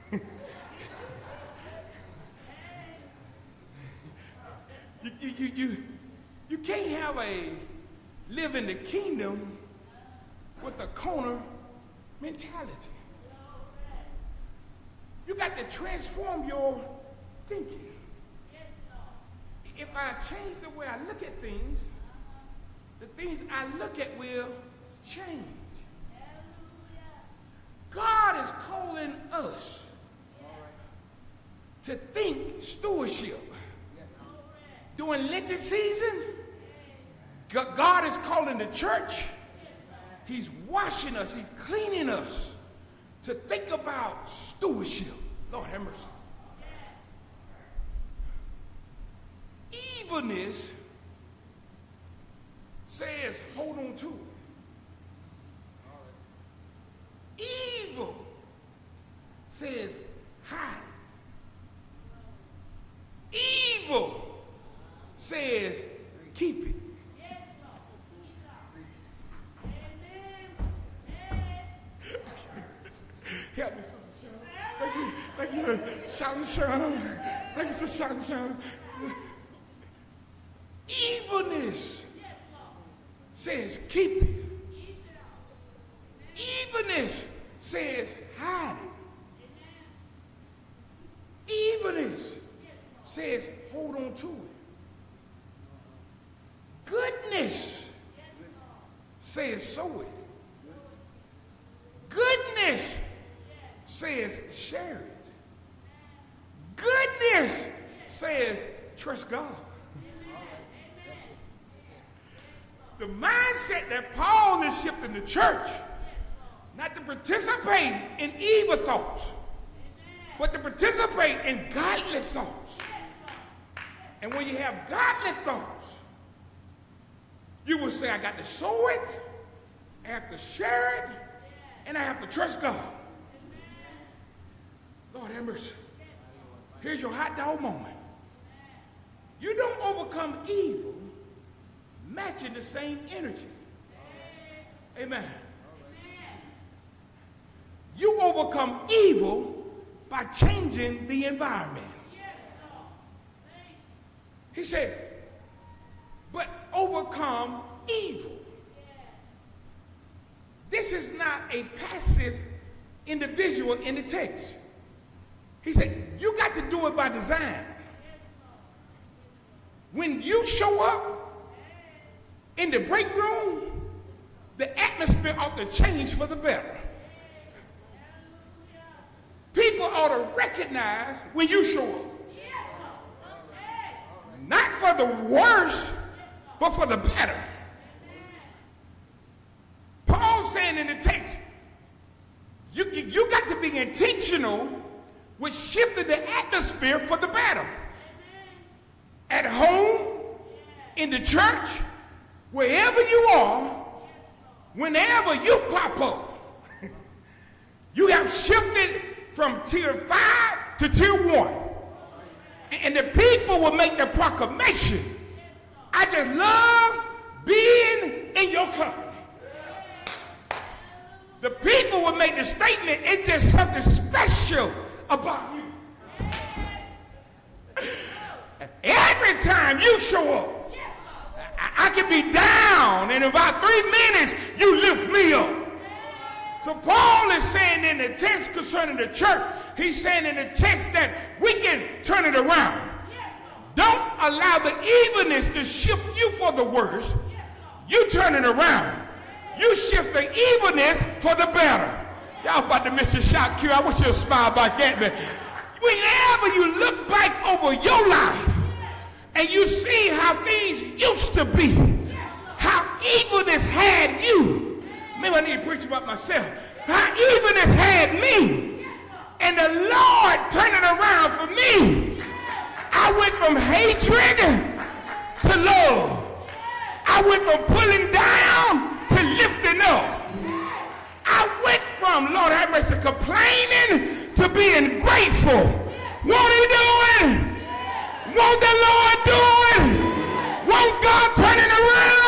you, you, you, you, you can't have a live in the kingdom with a corner mentality. You got to transform your thinking. If I change the way I look at things, the things I look at will change. God is calling us to think stewardship. During Lenten season, God is calling the church. He's washing us, he's cleaning us to think about stewardship. Lord have mercy. Evilness says, hold on to it. Evil says, hide it. Evil says, keep it. Help me, Sister Sean. Thank you, thank you, Sean Sean. Thank you, Sister Sean Sean. Evilness says keep it. Evilness says hide it. Evilness says hold on to it. Goodness says sow it. Goodness says share it. Goodness says trust God. The mindset that Paul is shifting the church, not to participate in evil thoughts, but to participate in godly thoughts. And when you have godly thoughts, you will say, I got to sow it, I have to share it, and I have to trust God. Lord have mercy. Here's your hot dog moment. You don't overcome evil matching the same energy. Amen. You overcome evil by changing the environment. He said, but overcome evil. This is not a passive individual in the text. He said, you got to do it by design. When you show up in the break room, the atmosphere ought to change for the better. People ought to recognize when you show up. Not for the worse, but for the better. Paul's saying in the text, you, you, you got to be intentional with shifting the atmosphere for the better. At home, in the church, wherever you are, whenever you pop up, you have shifted from tier five to tier one. And the people will make the proclamation, I just love being in your company. The people will make the statement, it's just something special about you. Every time you show up, I, I can be down, and in about three minutes, you lift me up. So Paul is saying in the text concerning the church, he's saying in the text that we can turn it around. Don't allow the evilness to shift you for the worse. You turn it around. You shift the evilness for the better. Y'all about to miss your shot, Q. I want you to smile back at me. Whenever you look back over your life and you see how things used to be, how evilness had you. Maybe I need to preach about myself. How evilness had me. And the Lord turned it around for me. I went from hatred to love. I went from pulling down to lifting up. I went from, Lord have mercy, complaining to being grateful. Won't he do it? Won't the Lord do it? Won't God turn it around?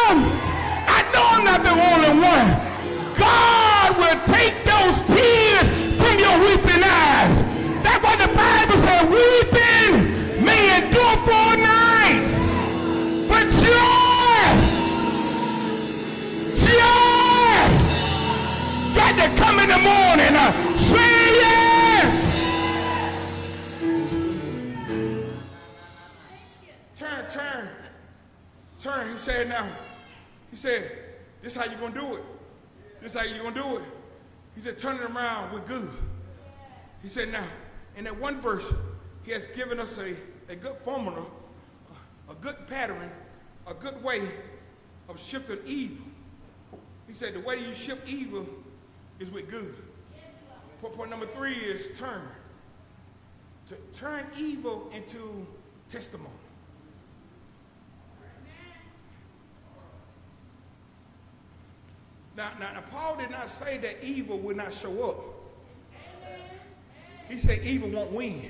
said, now, he said, this is how you're going to do it. This is how you're going to do it. He said, turn it around with good. He said, now, in that one verse, he has given us a, a good formula, a good pattern, a good way of shifting evil. He said, the way you shift evil is with good. Point, point number three is turn. To turn evil into testimony. Now, now, now, Paul did not say that evil would not show up. He said evil won't win.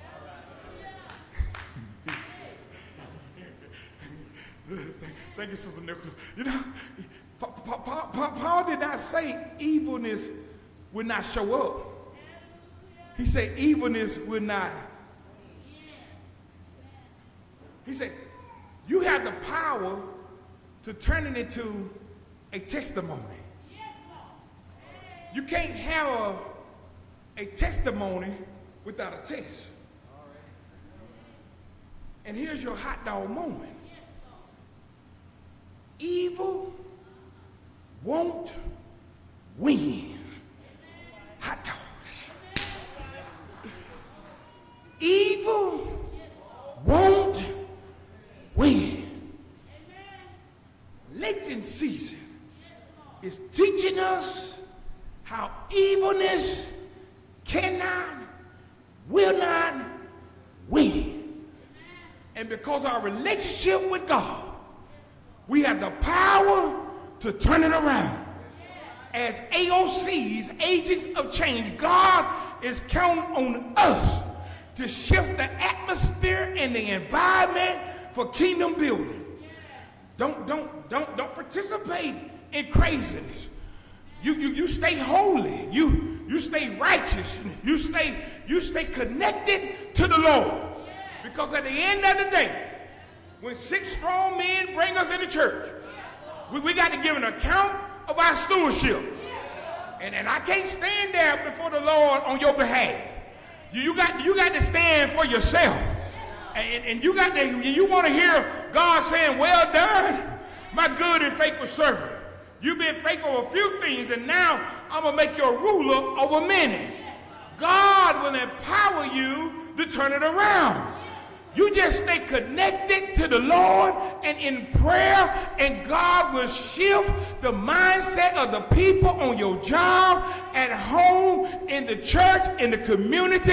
Thank you, Sister Nichols. You know, Paul, Paul, Paul did not say evilness would not show up. He said evilness would not. He said you have the power to turn it into a testimony. You can't have a testimony without a test. And here's your hot dog moment. Evil won't win. Hot dogs. Evil won't win. Lenten season is teaching us how evilness cannot, will not win. And because our relationship with God, we have the power to turn it around. As A O Cs, agents of change, God is counting on us to shift the atmosphere and the environment for kingdom building. Don't, don't, don't, don't participate in craziness. You, you, you stay holy. You, you stay righteous. You stay, you stay connected to the Lord. Because at the end of the day, when six strong men bring us into church, we, we got to give an account of our stewardship. And, and I can't stand there before the Lord on your behalf. You, you, got, you got to stand for yourself. And, and you got to, you want to hear God saying, well done, my good and faithful servant. You've been faithful over a few things, and now I'm going to make you a ruler over many. God will empower you to turn it around. You just stay connected to the Lord and in prayer, and God will shift the mindset of the people on your job, at home, in the church, in the community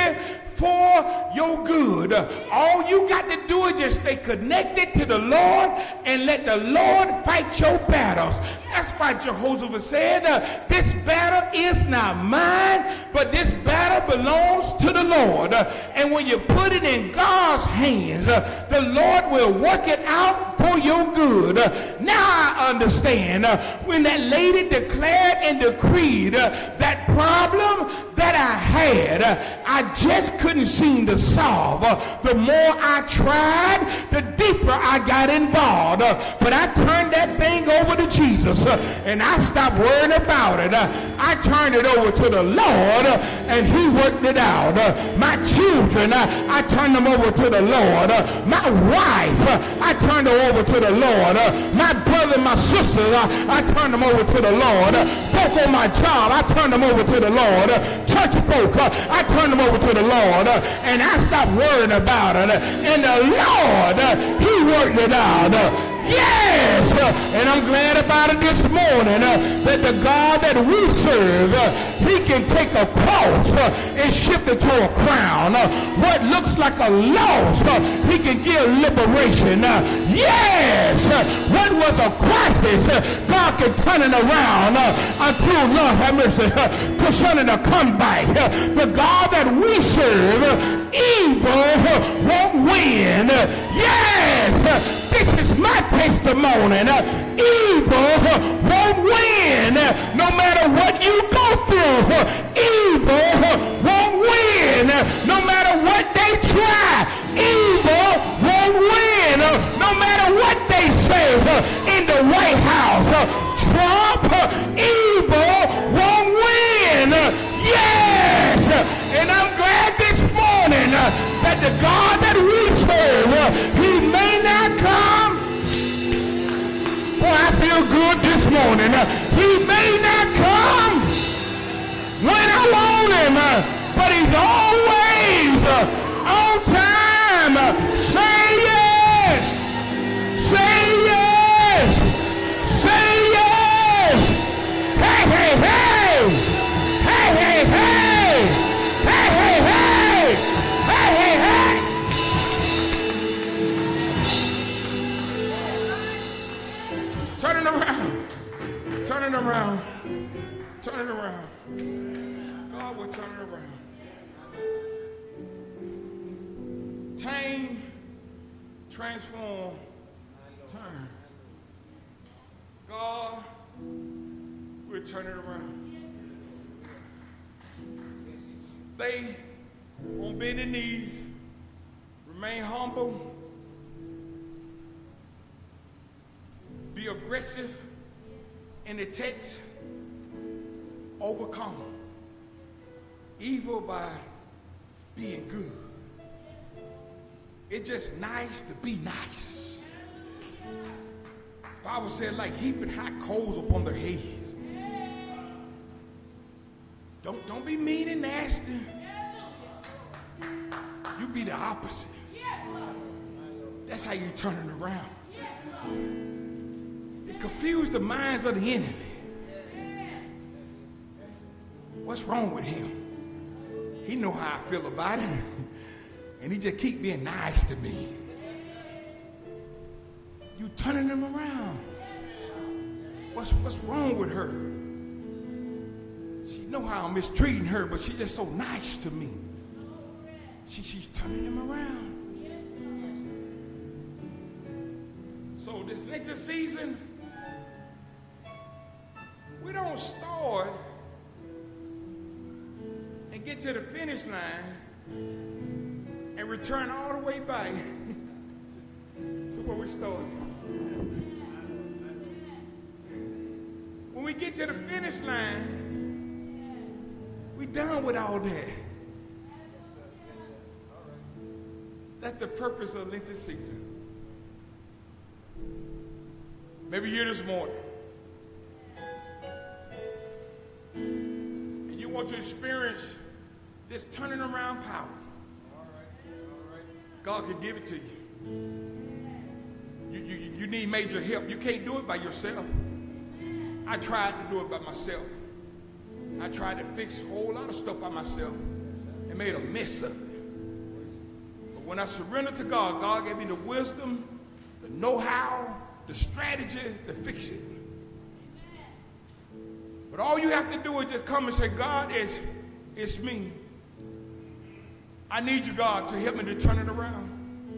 for your good. All you got to do is just stay connected to the Lord and let the Lord fight your battles. That's why Jehoshaphat said, uh, this battle is not mine, but this battle belongs to the Lord. Uh, and when you put it in God's hands, uh, the Lord will work it out for your good. Uh, now I understand uh, when that lady declared and decreed uh, that problem that I had, uh, I just couldn't seem to solve. Uh, the more I tried, the deeper I got involved. Uh, but I turned that thing over to Jesus. Uh, and I stopped worrying about it. Uh, I turned it over to the Lord, uh, and he worked it out. Uh, my children, uh, I turned them over to the Lord. Uh, my wife, uh, I turned her over to the Lord. Uh, my brother and my sister, uh, I turned them over to the Lord. Uh, folk on my job, I turned them over to the Lord. Uh, church folk, uh, I turned them over to the Lord. Uh, and I stopped worrying about it. Uh, and the Lord, uh, he worked it out. Uh, Yes, uh, and I'm glad about it this morning uh, that the God that we serve, uh, he can take a cross uh, and shift it to a crown. Uh, what looks like a loss, uh, he can give liberation. Uh, yes, uh, what was a crisis, uh, God can turn it around uh, until, Lord have mercy, uh, concerning a comeback. Uh, the God that we serve, uh, evil uh, won't win. Uh, yes, uh, this is my testimony. Uh, evil uh, won't win. Uh, no matter what you go through, uh, evil uh, won't win. Uh, no matter what they try, evil won't win. Uh, no matter what they say uh, in the White House, uh, Trump, uh, evil won't win. Uh, yes, uh, and I'm glad this morning uh, that the God that we serve, uh, he may not come real good this morning. He may not come when I want him, but he's always on time. Say yes. Say yes. Say yes. Hey, hey, hey. Hey, hey, hey. Hey, hey, hey. Hey, hey, hey. Turn it around. Turn it around. Turn it around. God will turn it around. Tame, transform, turn. God will turn it around. Stay on bending knees. Remain humble. Be aggressive in the text. Overcome evil by being good. It's just nice to be nice. The Bible said like heaping hot coals upon their heads. Don't, don't be mean and nasty. You be the opposite. That's how you turn it around. It confused the minds of the enemy. What's wrong with him? He know how I feel about him. And he just keep being nice to me. You turning him around. What's, what's wrong with her? She know how I'm mistreating her, but she's just so nice to me. She, she's turning him around. So this next season, we don't start and get to the finish line and return all the way back to where we started. When we get to the finish line, we done with all that. That's the purpose of Lenten season. Maybe you're here this morning and you want to experience this turning around power. God can give it to you. You, you. you need major help. You can't do it by yourself. I tried to do it by myself. I tried to fix a whole lot of stuff by myself and made a mess of it. But when I surrendered to God, God gave me the wisdom, the know-how, the strategy to fix it. But all you have to do is just come and say, God, it's, it's me. I need you, God, to help me to turn it around.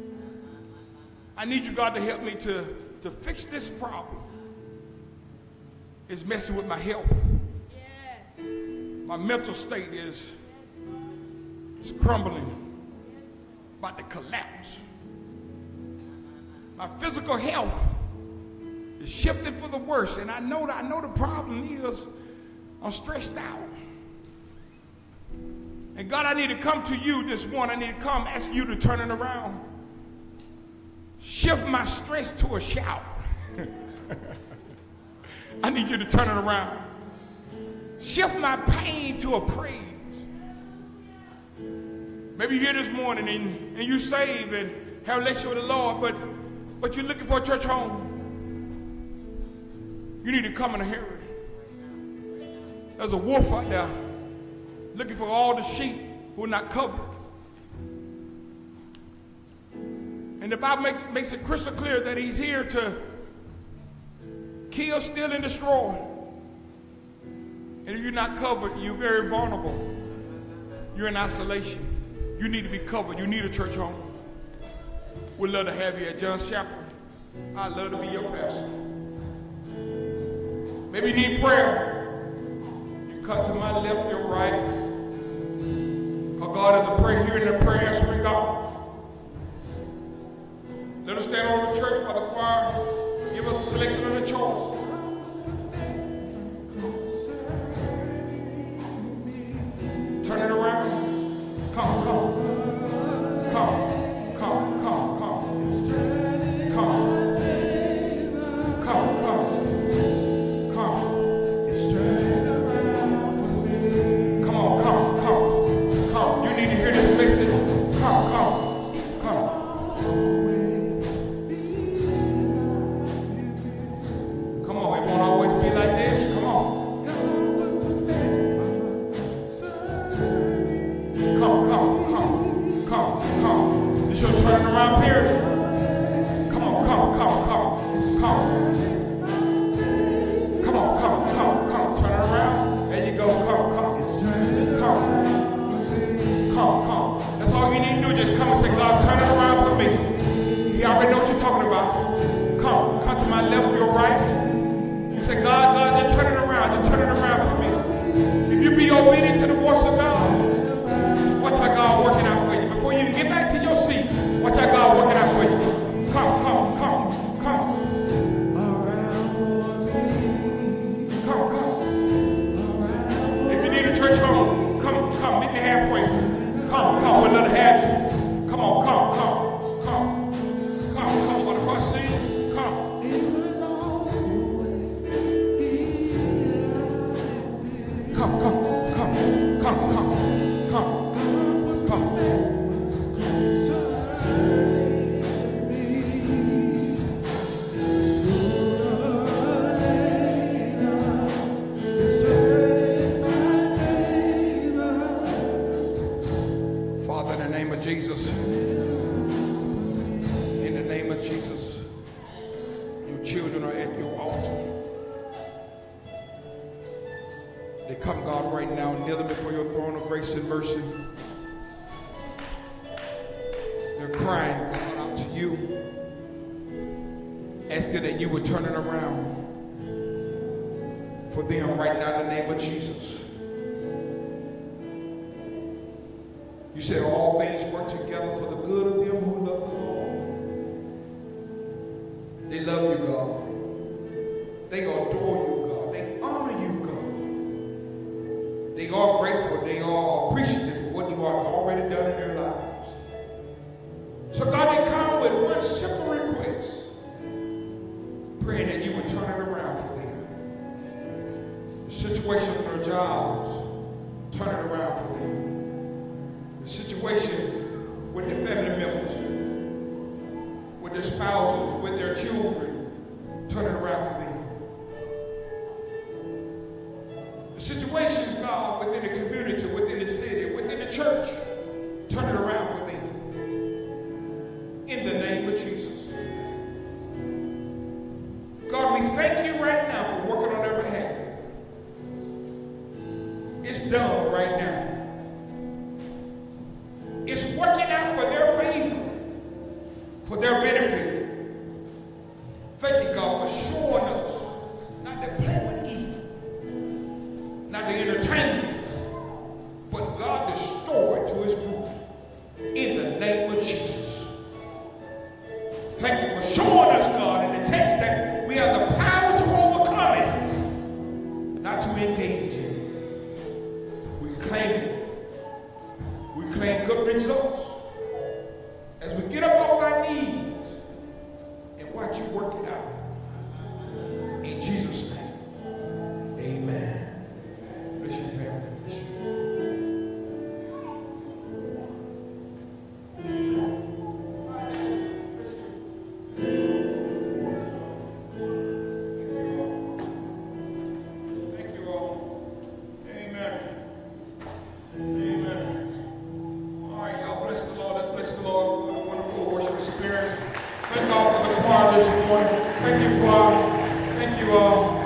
I need you, God, to help me to, to fix this problem. It's messing with my health. Yes. My mental state is, is crumbling, about to collapse. My physical health is shifting for the worse, and I know that I know the problem is I'm stressed out. And God, I need to come to you this morning. I need to come ask you to turn it around. Shift my stress to a shout. I need you to turn it around. Shift my pain to a praise. Maybe you're here this morning and, and you saved and have a relationship with the Lord, but, but you're looking for a church home. You need to come in a hurry. There's a wolf out there looking for all the sheep who are not covered. And the Bible makes, makes it crystal clear that he's here to kill, steal, and destroy. And if you're not covered, you're very vulnerable. You're in isolation. You need to be covered. You need a church home. We'd love to have you at John's Chapel. I'd love to be your pastor. Maybe you need prayer. You come to my left, your right. Because God is a prayer hearing and a prayer answering God. Let us stand over the church while the choir give us a selection of the choice. Turn it around. Come, come. Come, come, come, come. Come. Come, come. up here? Come on, come, come, come, come. Come on, come, come, come. Turn it around. There you go. Come, come. Come. Come, come. That's all you need to do. Just come and say, God, turn it around for me. He already knows what you're talking about. Come. Come to my left, your right. You say, God, God, just turn it around. Just turn it around for me. If you be obedient to the voice of God, watch how God working out for you. Before you get back to your seat, watch how God working out for you. Come, come, come, come. Come, come. If you need a church home, come, come, meet me halfway. Come, come, with a little hat. Come on, come, come, come. Come, come, what if I see? Come. Come, come, come, come, come, come, come. Father, in the name of Jesus, in the name of Jesus, your children are at your altar. They come, God, right now, kneeling before your throne of grace and mercy. They're crying, God, out to you, asking that you would turn it around for them right now in the name of Jesus. You said all things work together for the good of them who love the Lord. They love you, God. They adore you, God. They honor you, God. They are grateful. They are appreciative for what you have already done in their lives. So God, they come with one simple request, praying that you would turn it around for them. The situation on their jobs, turn it around for them. The situation with their family members, with their spouses, with their children, turn it around for them. The situations, God, within the community, within the city, within the church, turn it around for them. In the name of Jesus. God, we thank you right now for working on their behalf. It's done right now. It's working out for their favor, for their benefit. Thank you, God, for showing us not to play with evil, not to entertain it, but God, destroy it to its root. In the name of Jesus. Thank you for showing us, God, in the text that we have the power to overcome it, not to engage in it. We claim it. We claim good results as we get up off our knees and watch you work it out. In Jesus' name, amen. Bless your family. Bless you. Thank you all. Amen. Amen. All right, y'all, bless the Lord. Let's bless the Lord for the wonderful worship experience. Thank God for the choir this morning. Thank you, choir. Thank you all.